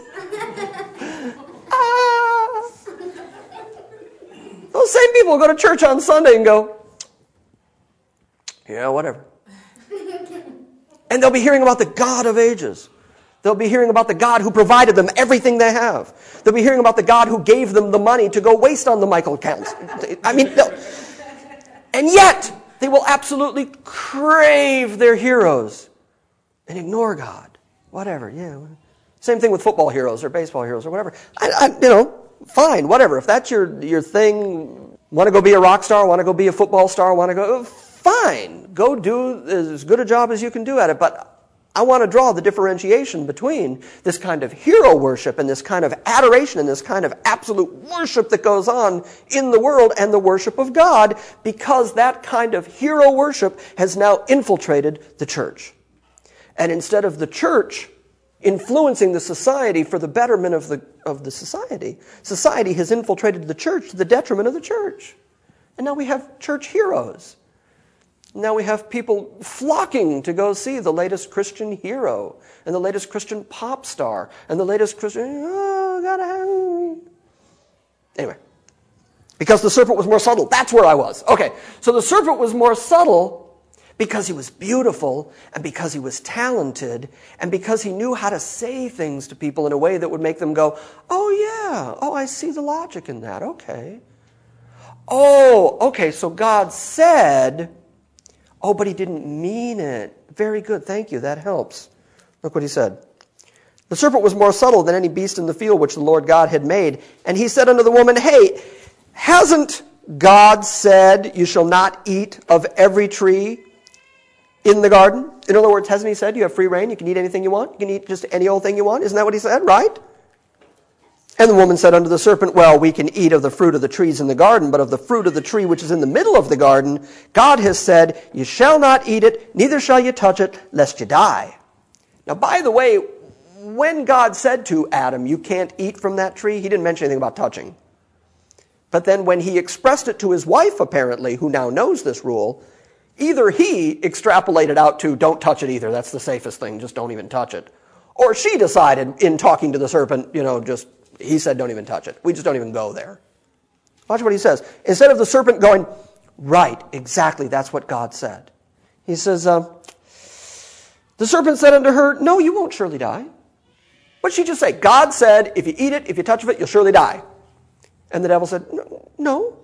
Ah. Those same people go to church on Sunday and go, yeah, whatever. And they'll be hearing about the God of ages. They'll be hearing about the God who provided them everything they have. They'll be hearing about the God who gave them the money to go waste on the Michael counts. I mean, no. And yet, they will absolutely crave their heroes and ignore God. Whatever, yeah. Same thing with football heroes or baseball heroes or whatever. Fine, whatever. If that's your thing, want to go be a rock star, want to go be a football star, want to go, fine. Go do as good a job as you can do at it. But I want to draw the differentiation between this kind of hero worship and this kind of adoration and this kind of absolute worship that goes on in the world and the worship of God, because that kind of hero worship has now infiltrated the church. And instead of the church influencing the society for the betterment of the society, society has infiltrated the church to the detriment of the church. And now we have church heroes. Now we have people flocking to go see the latest Christian hero and the latest Christian pop star and the latest Christian, Anyway, because the serpent was more subtle. That's where I was. Okay, so the serpent was more subtle because he was beautiful and because he was talented and because he knew how to say things to people in a way that would make them go, oh yeah, oh I see the logic in that, okay. Oh, okay, so God said... Oh, but he didn't mean it. Very good, thank you, that helps. Look what he said. The serpent was more subtle than any beast in the field which the Lord God had made. And he said unto the woman, hey, hasn't God said you shall not eat of every tree in the garden? In other words, hasn't he said you have free reign, you can eat anything you want? You can eat just any old thing you want? Isn't that what he said, right? And the woman said unto the serpent, well, we can eat of the fruit of the trees in the garden, but of the fruit of the tree which is in the middle of the garden, God has said, you shall not eat it, neither shall you touch it, lest you die. Now, by the way, when God said to Adam, you can't eat from that tree, he didn't mention anything about touching. But then when he expressed it to his wife, apparently, who now knows this rule, either he extrapolated out to, don't touch it either, that's the safest thing, just don't even touch it. Or she decided, in talking to the serpent, he said, don't even touch it. We just don't even go there. Watch what he says. Instead of the serpent going, right, exactly, that's what God said. He says, the serpent said unto her, no, you won't surely die. What did she just say? God said, if you eat it, if you touch of it, you'll surely die. And the devil said, no.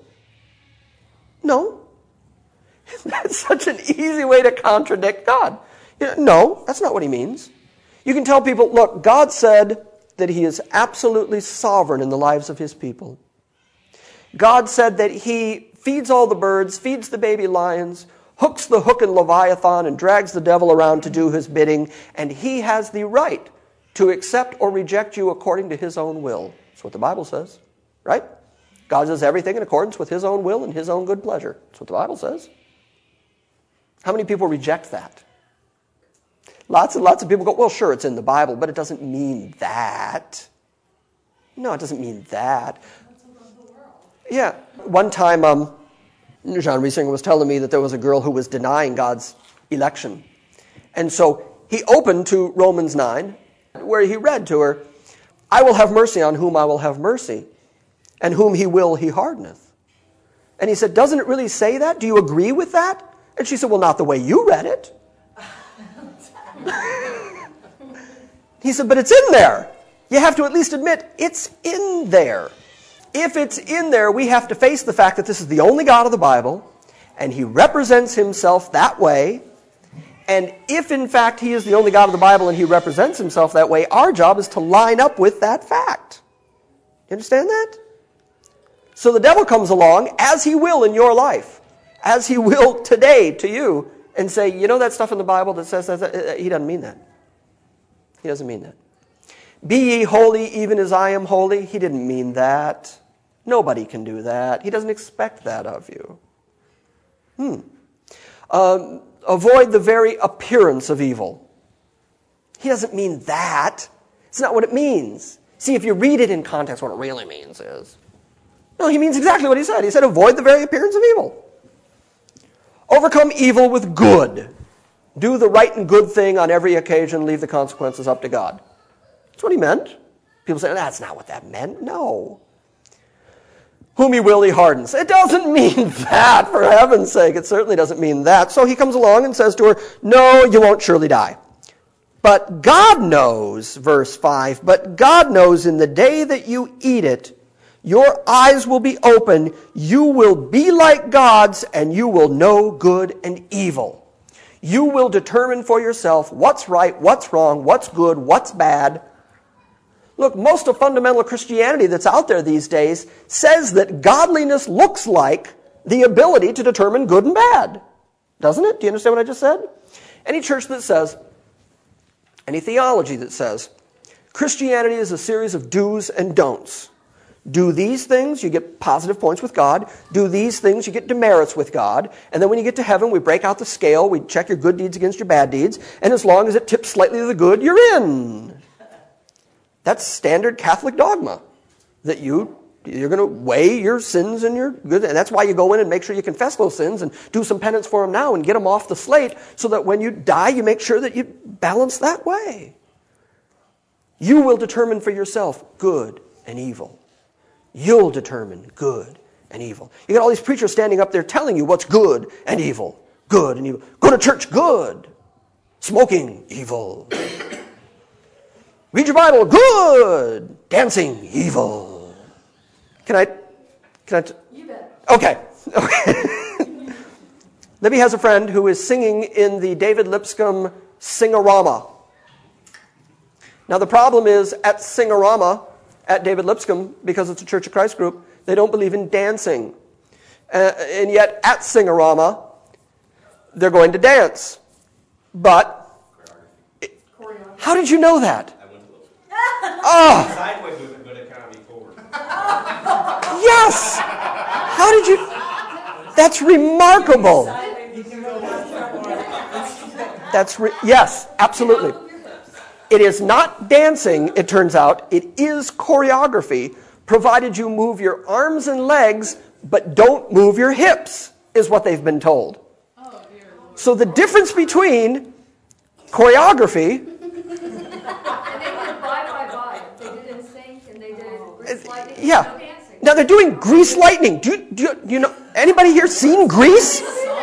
That's such an easy way to contradict God. No, that's not what he means. You can tell people, look, God said that he is absolutely sovereign in the lives of his people. God said that he feeds all the birds, feeds the baby lions, hooks the hook in Leviathan, and drags the devil around to do his bidding, and he has the right to accept or reject you according to his own will. That's what the Bible says, right? God does everything in accordance with his own will and his own good pleasure. That's what the Bible says. How many people reject that? Lots and lots of people go, well, sure, it's in the Bible, but it doesn't mean that. No, it doesn't mean that. Yeah. One time, John Riesinger was telling me that there was a girl who was denying God's election. And so he opened to Romans 9, where he read to her, I will have mercy on whom I will have mercy, and whom he will he hardeneth. And he said, doesn't it really say that? Do you agree with that? And she said, well, not the way you read it. He said, but it's in there. You have to at least admit it's in there. If it's in there, we have to face the fact that this is the only God of the Bible, and he represents himself that way. And if, in fact, he is the only God of the Bible and he represents himself that way, our job is to line up with that fact. You understand that? So the devil comes along, as he will in your life, as he will today to you, and say, you know that stuff in the Bible that says that? He doesn't mean that. He doesn't mean that. Be ye holy even as I am holy. He didn't mean that. Nobody can do that. He doesn't expect that of you. Avoid the very appearance of evil. He doesn't mean that. It's not what it means. See, if you read it in context, what it really means is, no, he means exactly what he said. He said, avoid the very appearance of evil. Overcome evil with good. Do the right and good thing on every occasion. Leave the consequences up to God. That's what he meant. People say, that's not what that meant. No. Whom he will, he hardens. It doesn't mean that, for heaven's sake. It certainly doesn't mean that. So he comes along and says to her, no, you won't surely die. But God knows, verse 5, but God knows in the day that you eat it, your eyes will be open, you will be like gods, and you will know good and evil. You will determine for yourself what's right, what's wrong, what's good, what's bad. Look, most of fundamental Christianity that's out there these days says that godliness looks like the ability to determine good and bad. Doesn't it? Do you understand what I just said? Any church that says, any theology that says, Christianity is a series of do's and don'ts. Do these things, you get positive points with God. Do these things, you get demerits with God. And then when you get to heaven, we break out the scale. We check your good deeds against your bad deeds. And as long as it tips slightly to the good, you're in. That's standard Catholic dogma. That you're going to weigh your sins and your good. And that's why you go in and make sure you confess those sins and do some penance for them now and get them off the slate so that when you die, you make sure that you balance that way. You will determine for yourself good and evil. You'll determine good and evil. You got all these preachers standing up there telling you what's good and evil. Good and evil. Go to church, good. Smoking, evil. Read your Bible, good. Dancing, evil. Can I? You bet. Okay. Libby has a friend who is singing in the David Lipscomb Sing-a-Rama. Now the problem is at Sing-a-Rama, at David Lipscomb, because it's a Church of Christ group, they don't believe in dancing. And yet at Sing-a-Rama, they're going to dance. But, how did you know that? Oh! Sideways movement, but it kind of be forward. Yes! How did you... That's remarkable. Yes, absolutely. It is not dancing, it turns out. It is choreography, provided you move your arms and legs, but don't move your hips, is what they've been told. Oh, dear Lord. So the difference between choreography... And they went bye. They did NSYNC and they did Grease Lightning. Yeah. No dancing. Now they're doing Grease Lightning. Do you know, anybody here seen Grease?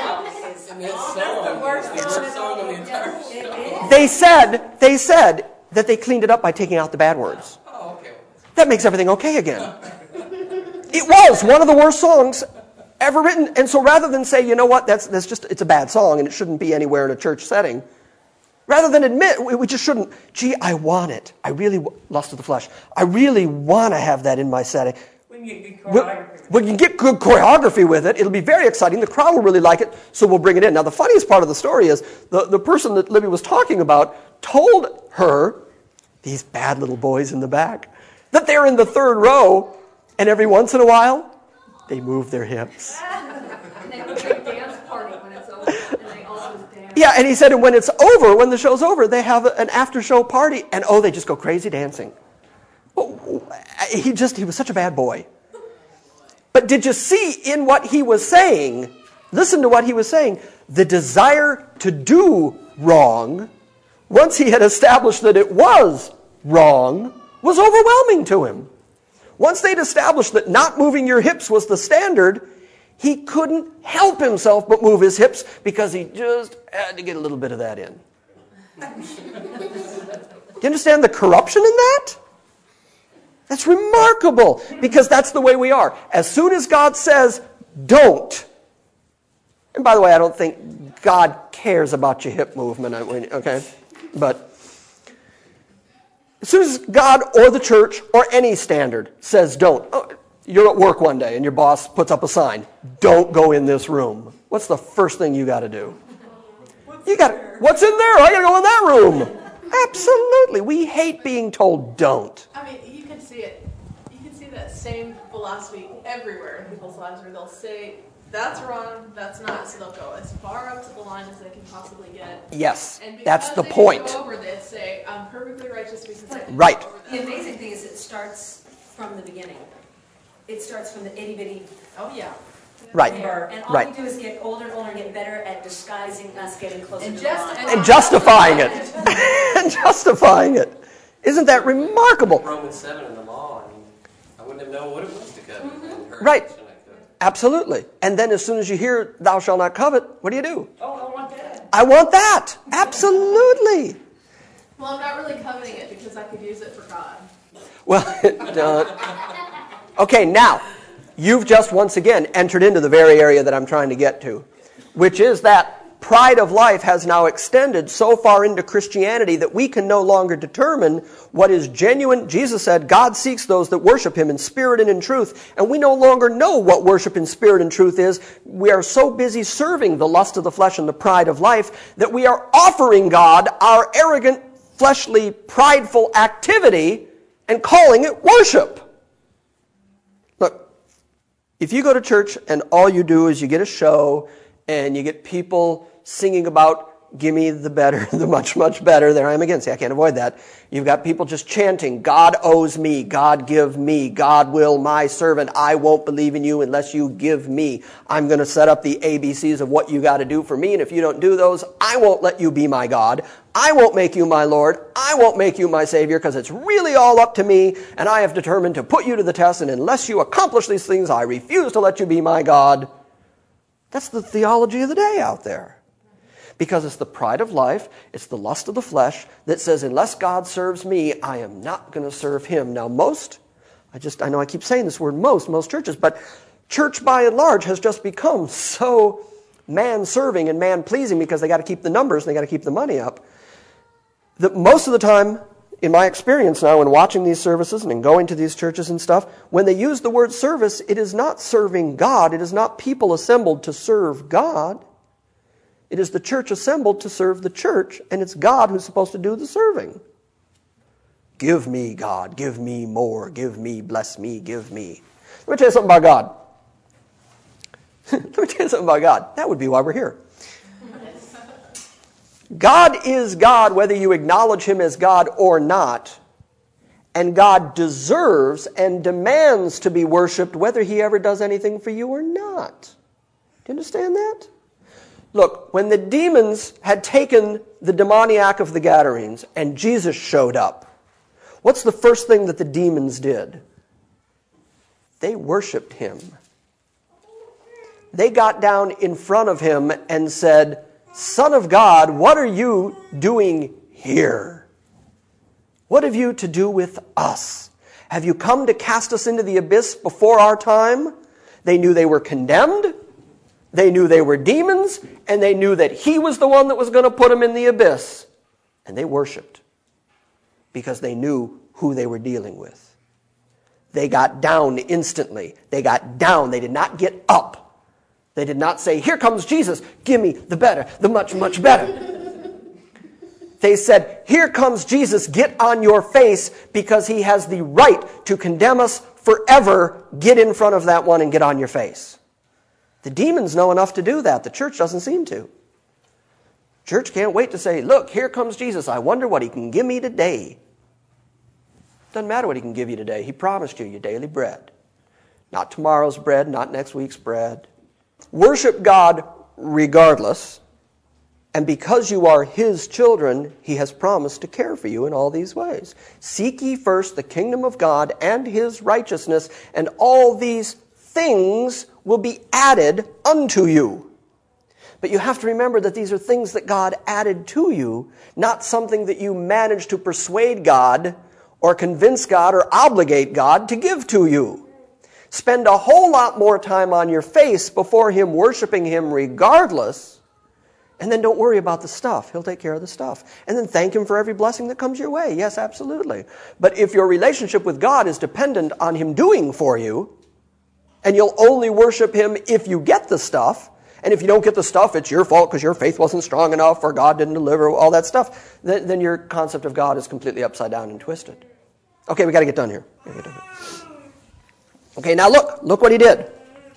They said that they cleaned it up by taking out the bad words. Oh, okay. That makes everything okay again. It was one of the worst songs ever written. And so rather than say, you know what, that's just, it's a bad song and it shouldn't be anywhere in a church setting, rather than admit, we just shouldn't, gee, I want it. I really, lust of the flesh. I really want to have that in my setting. We can get good choreography. We can get good choreography with it. It'll be very exciting. The crowd will really like it, so we'll bring it in. Now, the funniest part of the story is the person that Libby was talking about told her, these bad little boys in the back, that they're in the third row, and every once in a while, they move their hips. And they have a big dance party when it's over, and they all just dance. Yeah, and he said, and when it's over, when the show's over, they have an after-show party, and they just go crazy dancing. He was such a bad boy. But did you see in what he was saying, listen to what he was saying, the desire to do wrong, once he had established that it was wrong, was overwhelming to him. Once they'd established that not moving your hips was the standard, he couldn't help himself but move his hips because he just had to get a little bit of that in. you understand the corruption in that? That's remarkable, because that's the way we are. As soon as God says, don't, and by the way, I don't think God cares about your hip movement, okay? But as soon as God or the church or any standard says don't, you're at work one day and your boss puts up a sign, don't go in this room. What's the first thing you got to do? What's in there? I got to go in that room. Absolutely. We hate being told don't. I mean, you can see it. You can see that same philosophy everywhere in people's lives where they'll say, that's wrong, that's not, so they'll go as far up to the line as they can possibly get. Yes, and that's the they point. Go over this, say, I'm perfectly righteous because I can Right. go over that. The amazing thing is it starts from the beginning. It starts from the itty-bitty. Oh, yeah. Right. And all Right. we do is get older and older and get better at disguising us getting closer And to the line. And justifying it. And justifying it. Isn't that remarkable? Romans 7 in the law, I mean, I wouldn't have known what it was to covet. And heard Right. it, and I could. Absolutely. And then as soon as you hear, thou shalt not covet, what do? Oh, I want that. I want that. Absolutely. Well, I'm not really coveting it because I could use it for God. Well, okay, now, you've just once again entered into the very area that I'm trying to get to, which is that pride of life has now extended so far into Christianity that we can no longer determine what is genuine. Jesus said, God seeks those that worship him in spirit and in truth, and we no longer know what worship in spirit and truth is. We are so busy serving the lust of the flesh and the pride of life that we are offering God our arrogant, fleshly, prideful activity and calling it worship. Look, if you go to church and all you do is you get a show and you get people singing about, give me the better, the much, much better, there I am again. See, I can't avoid that. You've got people just chanting, God owes me, God give me, God will my servant. I won't believe in you unless you give me. I'm going to set up the ABCs of what you got to do for me, and if you don't do those, I won't let you be my God. I won't make you my Lord. I won't make you my Savior, because it's really all up to me, and I have determined to put you to the test, and unless you accomplish these things, I refuse to let you be my God. That's the theology of the day out there. Because it's the pride of life, it's the lust of the flesh that says, unless God serves me, I am not going to serve him. Now I know I keep saying this word most churches, but church by and large has just become so man-serving and man-pleasing because they got to keep the numbers and they got to keep the money up, that most of the time, in my experience now in watching these services and in going to these churches and stuff, when they use the word service, it is not serving God. It is not people assembled to serve God. It is the church assembled to serve the church, and it's God who's supposed to do the serving. Give me, God. Give me more. Give me, bless me, give me. Let me tell you something about God. That would be why we're here. God is God whether you acknowledge him as God or not. And God deserves and demands to be worshipped whether he ever does anything for you or not. Do you understand that? Look, when the demons had taken the demoniac of the Gadarenes and Jesus showed up, what's the first thing that the demons did? They worshiped him. They got down in front of him and said, Son of God, what are you doing here? What have you to do with us? Have you come to cast us into the abyss before our time? They knew they were condemned. They knew they were demons, and they knew that he was the one that was going to put them in the abyss. And they worshiped because they knew who they were dealing with. They got down instantly. They got down. They did not get up. They did not say, here comes Jesus. Give me the better, the much, much better. They said, here comes Jesus. Get on your face because he has the right to condemn us forever. Get in front of that one and get on your face. The demons know enough to do that. The church doesn't seem to. Church can't wait to say, look, here comes Jesus. I wonder what he can give me today. Doesn't matter what he can give you today. He promised you your daily bread. Not tomorrow's bread, not next week's bread. Worship God regardless. And because you are his children, he has promised to care for you in all these ways. Seek ye first the kingdom of God and his righteousness, and all these things will be added unto you. But you have to remember that these are things that God added to you, not something that you managed to persuade God or convince God or obligate God to give to you. Spend a whole lot more time on your face before Him, worshiping Him regardless, and then don't worry about the stuff. He'll take care of the stuff. And then thank Him for every blessing that comes your way. Yes, absolutely. But if your relationship with God is dependent on Him doing for you, and you'll only worship Him if you get the stuff, and if you don't get the stuff, it's your fault because your faith wasn't strong enough or God didn't deliver, all that stuff, then your concept of God is completely upside down and twisted. Okay, we got to get done here. Okay, now look what he did.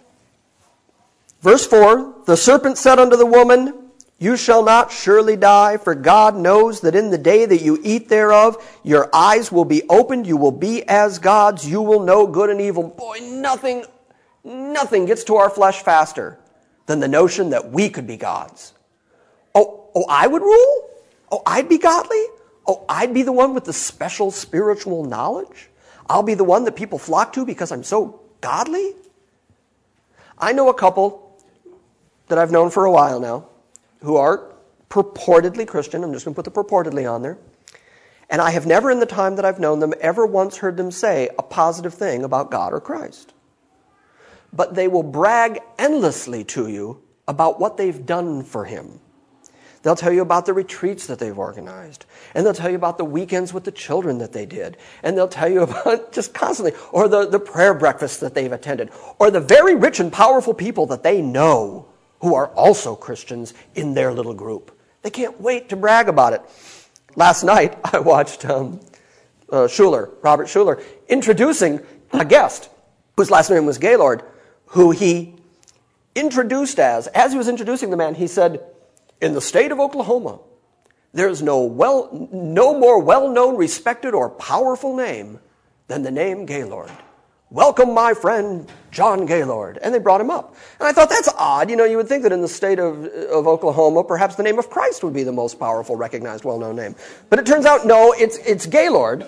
Verse 4, the serpent said unto the woman, you shall not surely die, for God knows that in the day that you eat thereof, your eyes will be opened, you will be as gods, you will know good and evil. Boy, nothing gets to our flesh faster than the notion that we could be gods. Oh, I would rule? Oh, I'd be godly? Oh, I'd be the one with the special spiritual knowledge? I'll be the one that people flock to because I'm so godly? I know a couple that I've known for a while now who are purportedly Christian. I'm just going to put the purportedly on there. And I have never in the time that I've known them ever once heard them say a positive thing about God or Christ. But they will brag endlessly to you about what they've done for Him. They'll tell you about the retreats that they've organized. And they'll tell you about the weekends with the children that they did. And they'll tell you about just constantly, or the prayer breakfasts that they've attended, or the very rich and powerful people that they know who are also Christians in their little group. They can't wait to brag about it. Last night, I watched Robert Schuller, introducing a guest whose last name was Gaylord, who he introduced as he was introducing the man, he said, in the state of Oklahoma, there's no more well-known, respected, or powerful name than the name Gaylord. Welcome, my friend, John Gaylord. And they brought him up. And I thought, that's odd. You would think that in the state of Oklahoma, perhaps the name of Christ would be the most powerful, recognized, well-known name. But it turns out, no, it's Gaylord.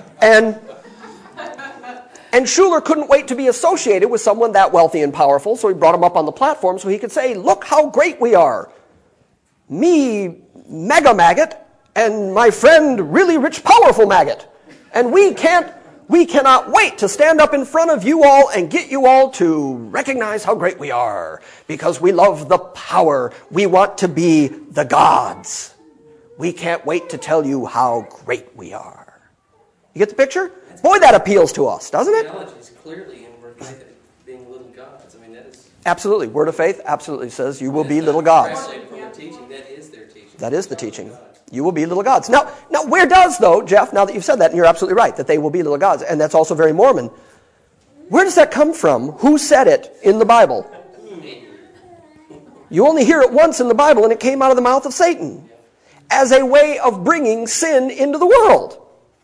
And Schuller couldn't wait to be associated with someone that wealthy and powerful, so he brought him up on the platform so he could say, look how great we are. Me, mega maggot, and my friend, really rich, powerful maggot. And we cannot wait to stand up in front of you all and get you all to recognize how great we are, because we love the power. We want to be the gods. We can't wait to tell you how great we are. You get the picture? Boy, that appeals to us, doesn't it? Theology is clearly in word of faith being little gods. I mean, that is... Absolutely. Word of faith absolutely says you will be little gods. From the teaching, that is their teaching. That is the teaching. You will be little gods. Now, where does, though, Jeff, now that you've said that, and you're absolutely right, that they will be little gods, and that's also very Mormon, where does that come from? Who said it in the Bible? You only hear it once in the Bible, and it came out of the mouth of Satan as a way of bringing sin into the world.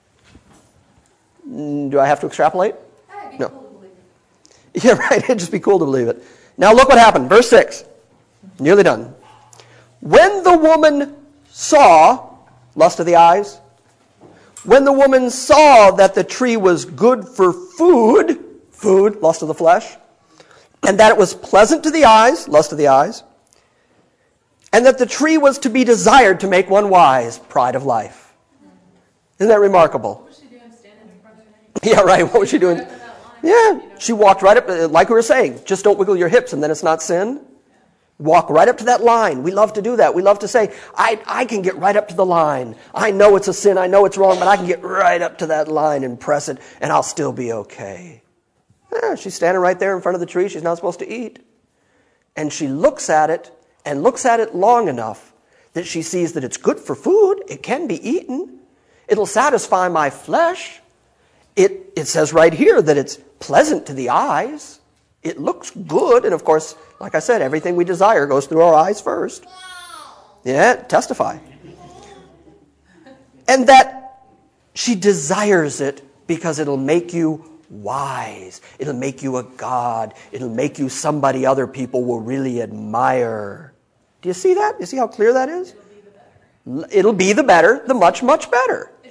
Do I have to extrapolate? No. Yeah, right. It'd just be cool to believe it. Now look what happened. Verse 6. Nearly done. When the woman saw, lust of the eyes, when the woman saw that the tree was good for food, lust of the flesh, and that it was pleasant to the eyes, lust of the eyes, and that the tree was to be desired to make one wise, pride of life. Isn't that remarkable? What was she doing standing in front of him? Yeah, right. What was she doing? Yeah, she walked right up, like we were saying, just don't wiggle your hips and then it's not sin. Walk right up to that line. We love to do that. We love to say, I can get right up to the line. I know it's a sin, I know it's wrong, but I can get right up to that line and press it and I'll still be okay. Yeah, she's standing right there in front of the tree she's not supposed to eat. And she looks at it and looks at it long enough that she sees that it's good for food. It can be eaten. It'll satisfy my flesh. It says right here that it's pleasant to the eyes. It looks good. And of course, like I said, everything we desire goes through our eyes first. Yeah, testify. And that she desires it because it'll make you wise. It'll make you a god. It'll make you somebody other people will really admire. Do you see that? You see how clear that is? It'll be the better, the much, much better.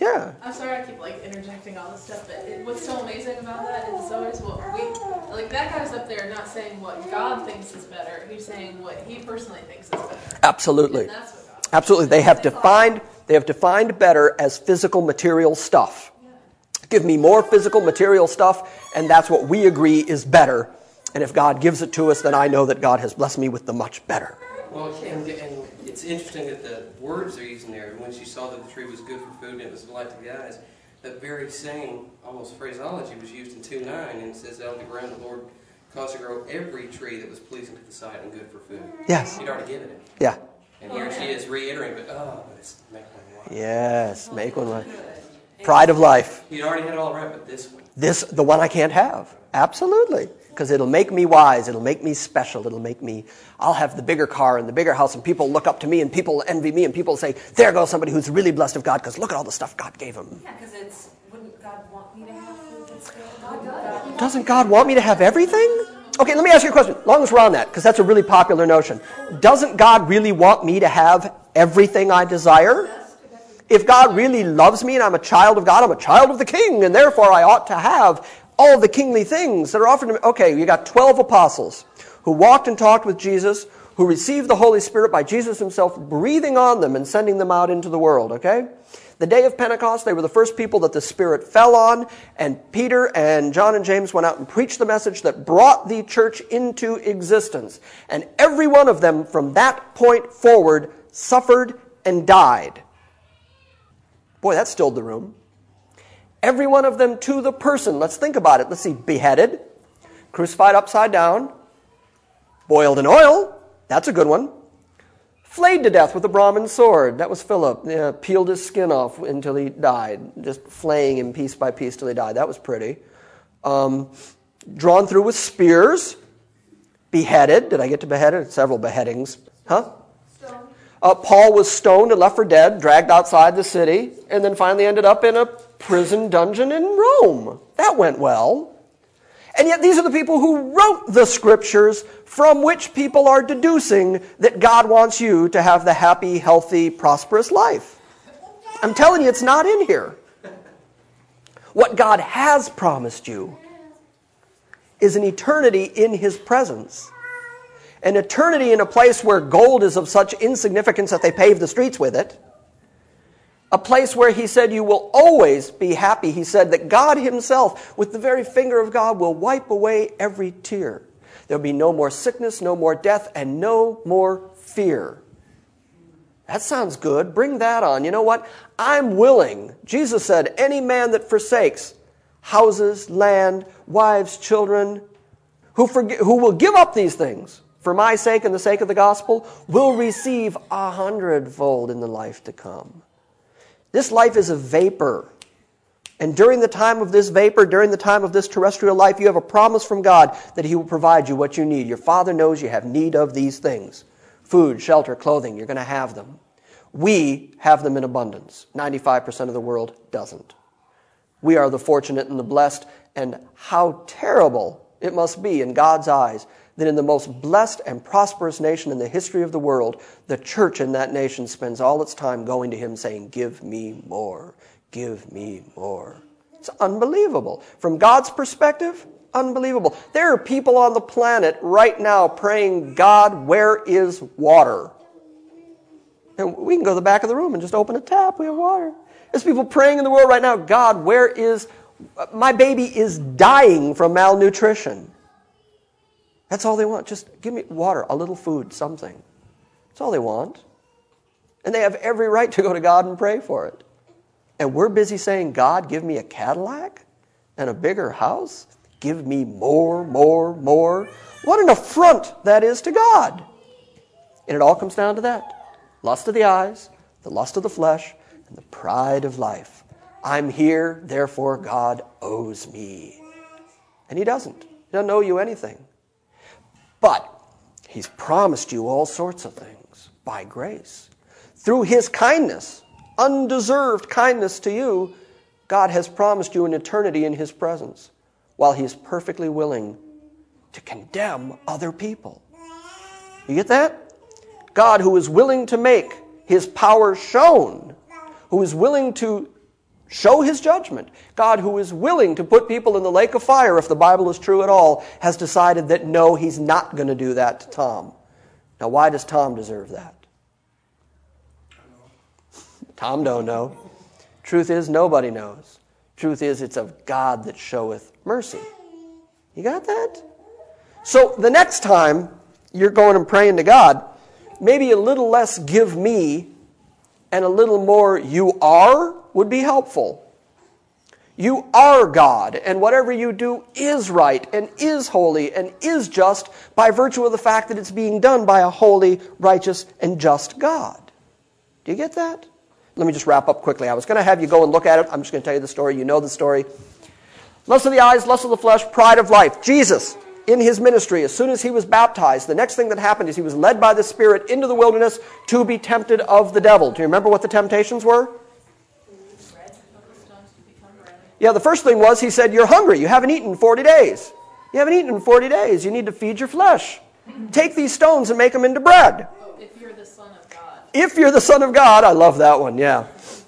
Yeah. I'm sorry I keep interjecting all this stuff, but what's so amazing about that is it's always what we, that guy's up there not saying what God thinks is better. He's saying what he personally thinks is better. Absolutely. And that's what God Absolutely. They have defined better as physical material stuff. Give me more physical material stuff, and that's what we agree is better. And if God gives it to us, then I know that God has blessed me with the much better. Well, and it's interesting that the words they're using there, when she saw that the tree was good for food and it was a light to the eyes, that very same almost phraseology was used in 2:9, and it says, out of the ground the Lord caused to grow every tree that was pleasing to the sight and good for food. Yes. He'd already given it. Yeah. And here she is reiterating, but it's make one right. Yes, make one right. Pride of life. He'd already had it all right, but this one. The one I can't have. Absolutely. Because it'll make me wise. It'll make me special. I'll have the bigger car and the bigger house, and people look up to me, and people envy me, and people say, there goes somebody who's really blessed of God, because look at all the stuff God gave him. Yeah, because wouldn't God want me to have food that's good? Doesn't God want me to have everything? Okay, let me ask you a question. As long as we're on that, because that's a really popular notion. Doesn't God really want me to have everything I desire? If God really loves me and I'm a child of God, I'm a child of the King, and therefore I ought to have all of the kingly things that are offered to me. Okay, you got 12 apostles who walked and talked with Jesus, who received the Holy Spirit by Jesus himself breathing on them and sending them out into the world, okay? The day of Pentecost, they were the first people that the Spirit fell on, and Peter and John and James went out and preached the message that brought the church into existence. And every one of them from that point forward suffered and died. Boy, that stilled the room. Every one of them to the person. Let's think about it. Let's see. Beheaded, crucified upside down, boiled in oil. That's a good one. Flayed to death with a Brahmin sword. That was Philip. Yeah, peeled his skin off until he died. Just flaying him piece by piece till he died. That was pretty. Drawn through with spears. Beheaded. Did I get to beheaded? Several beheadings. Huh? Paul was stoned and left for dead, dragged outside the city, and then finally ended up in a prison dungeon in Rome. That went well. And yet these are the people who wrote the scriptures from which people are deducing that God wants you to have the happy, healthy, prosperous life. I'm telling you, it's not in here. What God has promised you is an eternity in his presence. An eternity in a place where gold is of such insignificance that they pave the streets with it. A place where he said you will always be happy. He said that God himself, with the very finger of God, will wipe away every tear. There'll be no more sickness, no more death, and no more fear. That sounds good. Bring that on. You know what? I'm willing. Jesus said, any man that forsakes houses, land, wives, children, who will give up these things for my sake and the sake of the gospel, will receive 100-fold in the life to come. This life is a vapor. And during the time of this vapor, during the time of this terrestrial life, you have a promise from God that he will provide you what you need. Your Father knows you have need of these things. Food, shelter, clothing, you're going to have them. We have them in abundance. 95% of the world doesn't. We are the fortunate and the blessed, and how terrible it must be in God's eyes that in the most blessed and prosperous nation in the history of the world, the church in that nation spends all its time going to him saying, give me more, give me more. It's unbelievable. From God's perspective, unbelievable. There are people on the planet right now praying, God, where is water? And we can go to the back of the room and just open a tap, we have water. There's people praying in the world right now, God, where is, my baby is dying from malnutrition. That's all they want. Just give me water, a little food, something. That's all they want. And they have every right to go to God and pray for it. And we're busy saying, God, give me a Cadillac and a bigger house. Give me more, more, more. What an affront that is to God. And it all comes down to that. Lust of the eyes, the lust of the flesh, and the pride of life. I'm here, therefore God owes me. And he doesn't. He doesn't owe you anything. But he's promised you all sorts of things by grace. Through his kindness, undeserved kindness to you, God has promised you an eternity in his presence, while he is perfectly willing to condemn other people. You get that? God, who is willing to make his power shown, who is willing to show his judgment. God, who is willing to put people in the lake of fire if the Bible is true at all, has decided that no, he's not going to do that to Tom. Now, why does Tom deserve that? Tom don't know. Truth is, nobody knows. Truth is, it's of God that showeth mercy. You got that? So the next time you're going and praying to God, maybe a little less give me and a little more you are would be helpful. You are God, and whatever you do is right and is holy and is just by virtue of the fact that it's being done by a holy, righteous, and just God. Do you get that? Let me just wrap up quickly. I was going to have you go and look at it. I'm just going to tell you the story. You know the story. Lust of the eyes, lust of the flesh, pride of life. Jesus, in his ministry, as soon as he was baptized, the next thing that happened is he was led by the Spirit into the wilderness to be tempted of the devil. Do you remember what the temptations were? Yeah, the first thing was he said, you're hungry. You haven't eaten in 40 days. You haven't eaten in 40 days. You need to feed your flesh. Take these stones and make them into bread. If you're the Son of God. If you're the Son of God. I love that one, yeah.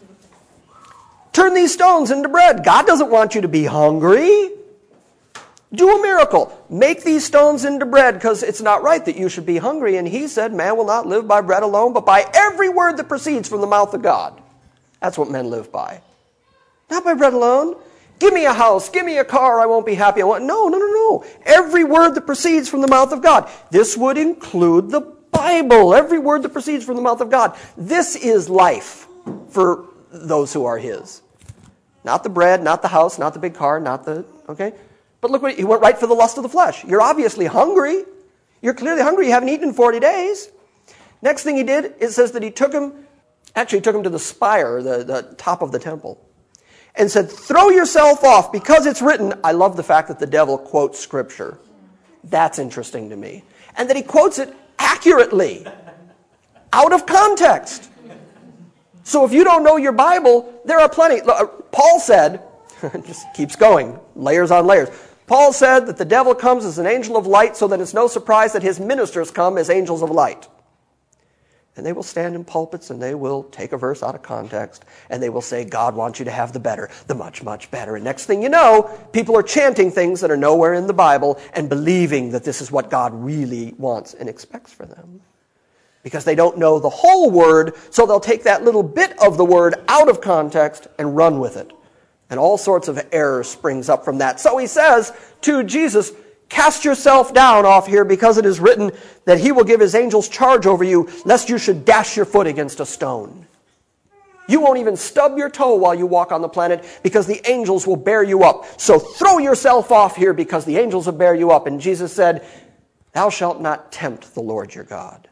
Turn these stones into bread. God doesn't want you to be hungry. Do a miracle. Make these stones into bread because it's not right that you should be hungry. And he said, man will not live by bread alone, but by every word that proceeds from the mouth of God. That's what men live by. Not by bread alone. Give me a house, give me a car, I won't be happy. No. Every word that proceeds from the mouth of God. This would include the Bible. Every word that proceeds from the mouth of God. This is life for those who are his. Not the bread, not the house, not the big car, not the, okay? But look, he went right for the lust of the flesh. You're obviously hungry. You're clearly hungry. You haven't eaten in 40 days. Next thing he did, it says that he took him to the spire, the top of the temple, and said, throw yourself off because it's written. I love the fact that the devil quotes Scripture. That's interesting to me. And that he quotes it accurately, out of context. So if you don't know your Bible, there are plenty. Paul said, just keeps going, layers on layers. Paul said that the devil comes as an angel of light so that it's no surprise that his ministers come as angels of light. And they will stand in pulpits and they will take a verse out of context and they will say, God wants you to have the better, the much, much better. And next thing you know, people are chanting things that are nowhere in the Bible and believing that this is what God really wants and expects for them. Because they don't know the whole word, so they'll take that little bit of the word out of context and run with it. And all sorts of error springs up from that. So he says to Jesus, cast yourself down off here because it is written that he will give his angels charge over you lest you should dash your foot against a stone. You won't even stub your toe while you walk on the planet because the angels will bear you up. So throw yourself off here because the angels will bear you up. And Jesus said, thou shalt not tempt the Lord your God.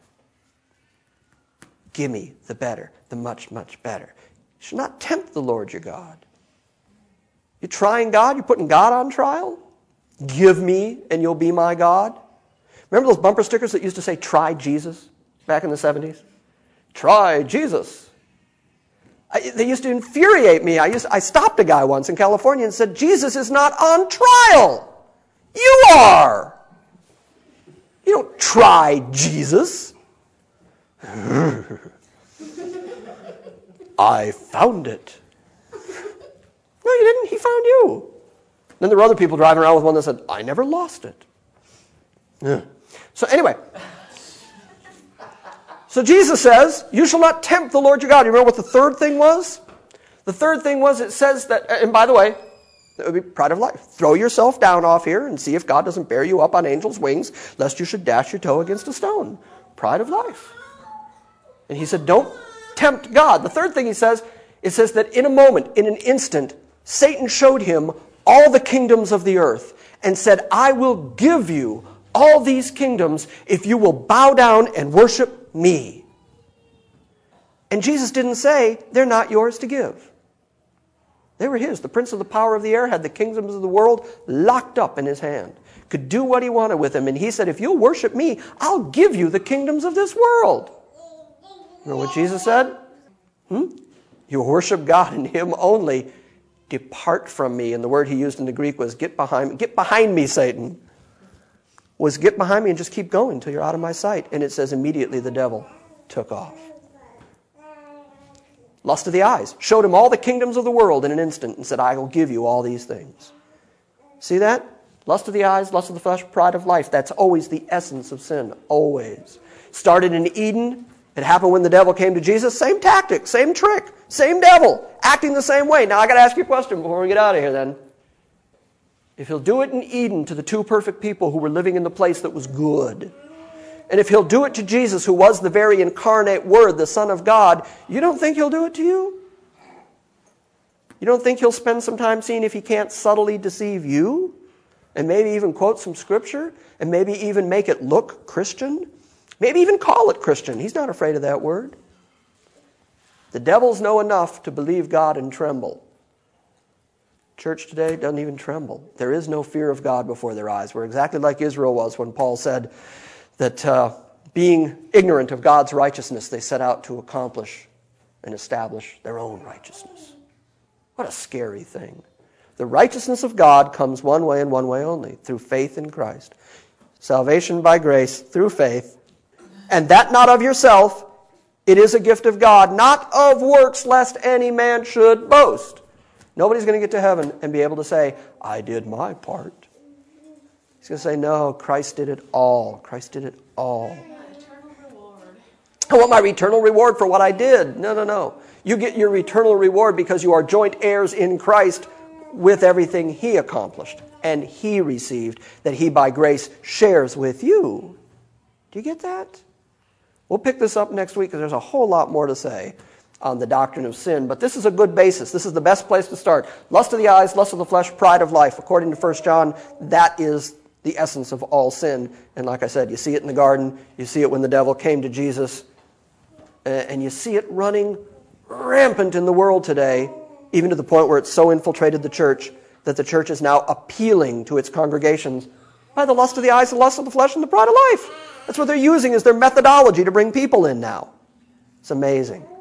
Give me the better, the much, much better. You should not tempt the Lord your God. You're trying God? You're putting God on trial? Give me and you'll be my God. Remember those bumper stickers that used to say, try Jesus, back in the 70s? Try Jesus. They used to infuriate me. I stopped a guy once in California and said, Jesus is not on trial. You are. You don't try Jesus. I found it. No, you didn't. He found you. Then there were other people driving around with one that said, I never lost it. Yeah. So anyway. So Jesus says, you shall not tempt the Lord your God. You remember what the third thing was? The third thing was, it says that, and by the way, that would be pride of life. Throw yourself down off here and see if God doesn't bear you up on angels' wings, lest you should dash your toe against a stone. Pride of life. And he said, don't tempt God. The third thing he says, it says that in a moment, in an instant, Satan showed him all the kingdoms of the earth and said, I will give you all these kingdoms if you will bow down and worship me. And Jesus didn't say, they're not yours to give. They were his. The prince of the power of the air had the kingdoms of the world locked up in his hand. Could do what he wanted with them. And he said, if you'll worship me, I'll give you the kingdoms of this world. You know what Jesus said? You worship God and him only. Depart from me. And the word he used in the Greek was get behind me, Satan. Was get behind me and just keep going until you're out of my sight. And it says immediately the devil took off. Lust of the eyes. Showed him all the kingdoms of the world in an instant and said, I will give you all these things. See that? Lust of the eyes, lust of the flesh, pride of life. That's always the essence of sin. Always. Started in Eden. It happened when the devil came to Jesus. Same tactic, same trick, same devil, acting the same way. Now I got to ask you a question before we get out of here then. If he'll do it in Eden to the two perfect people who were living in the place that was good, and if he'll do it to Jesus, who was the very incarnate Word, the Son of God, you don't think he'll do it to you? You don't think he'll spend some time seeing if he can't subtly deceive you? And maybe even quote some scripture? And maybe even make it look Christian? Maybe even call it Christian. He's not afraid of that word. The devils know enough to believe God and tremble. Church today doesn't even tremble. There is no fear of God before their eyes. We're exactly like Israel was when Paul said that being ignorant of God's righteousness, they set out to accomplish and establish their own righteousness. What a scary thing. The righteousness of God comes one way and one way only, through faith in Christ. Salvation by grace through faith, and that not of yourself. It is a gift of God, not of works, lest any man should boast. Nobody's going to get to heaven and be able to say, I did my part. He's going to say, no, Christ did it all. Christ did it all. Eternal reward. I want my eternal reward for what I did. No. You get your eternal reward because you are joint heirs in Christ with everything he accomplished and he received, that he by grace shares with you. Do you get that? We'll pick this up next week because there's a whole lot more to say on the doctrine of sin. But this is a good basis. This is the best place to start. Lust of the eyes, lust of the flesh, pride of life. According to 1 John, that is the essence of all sin. And like I said, you see it in the garden. You see it when the devil came to Jesus. And you see it running rampant in the world today, even to the point where it's so infiltrated the church that the church is now appealing to its congregations by the lust of the eyes, the lust of the flesh, and the pride of life. That's what they're using as their methodology to bring people in now. It's amazing.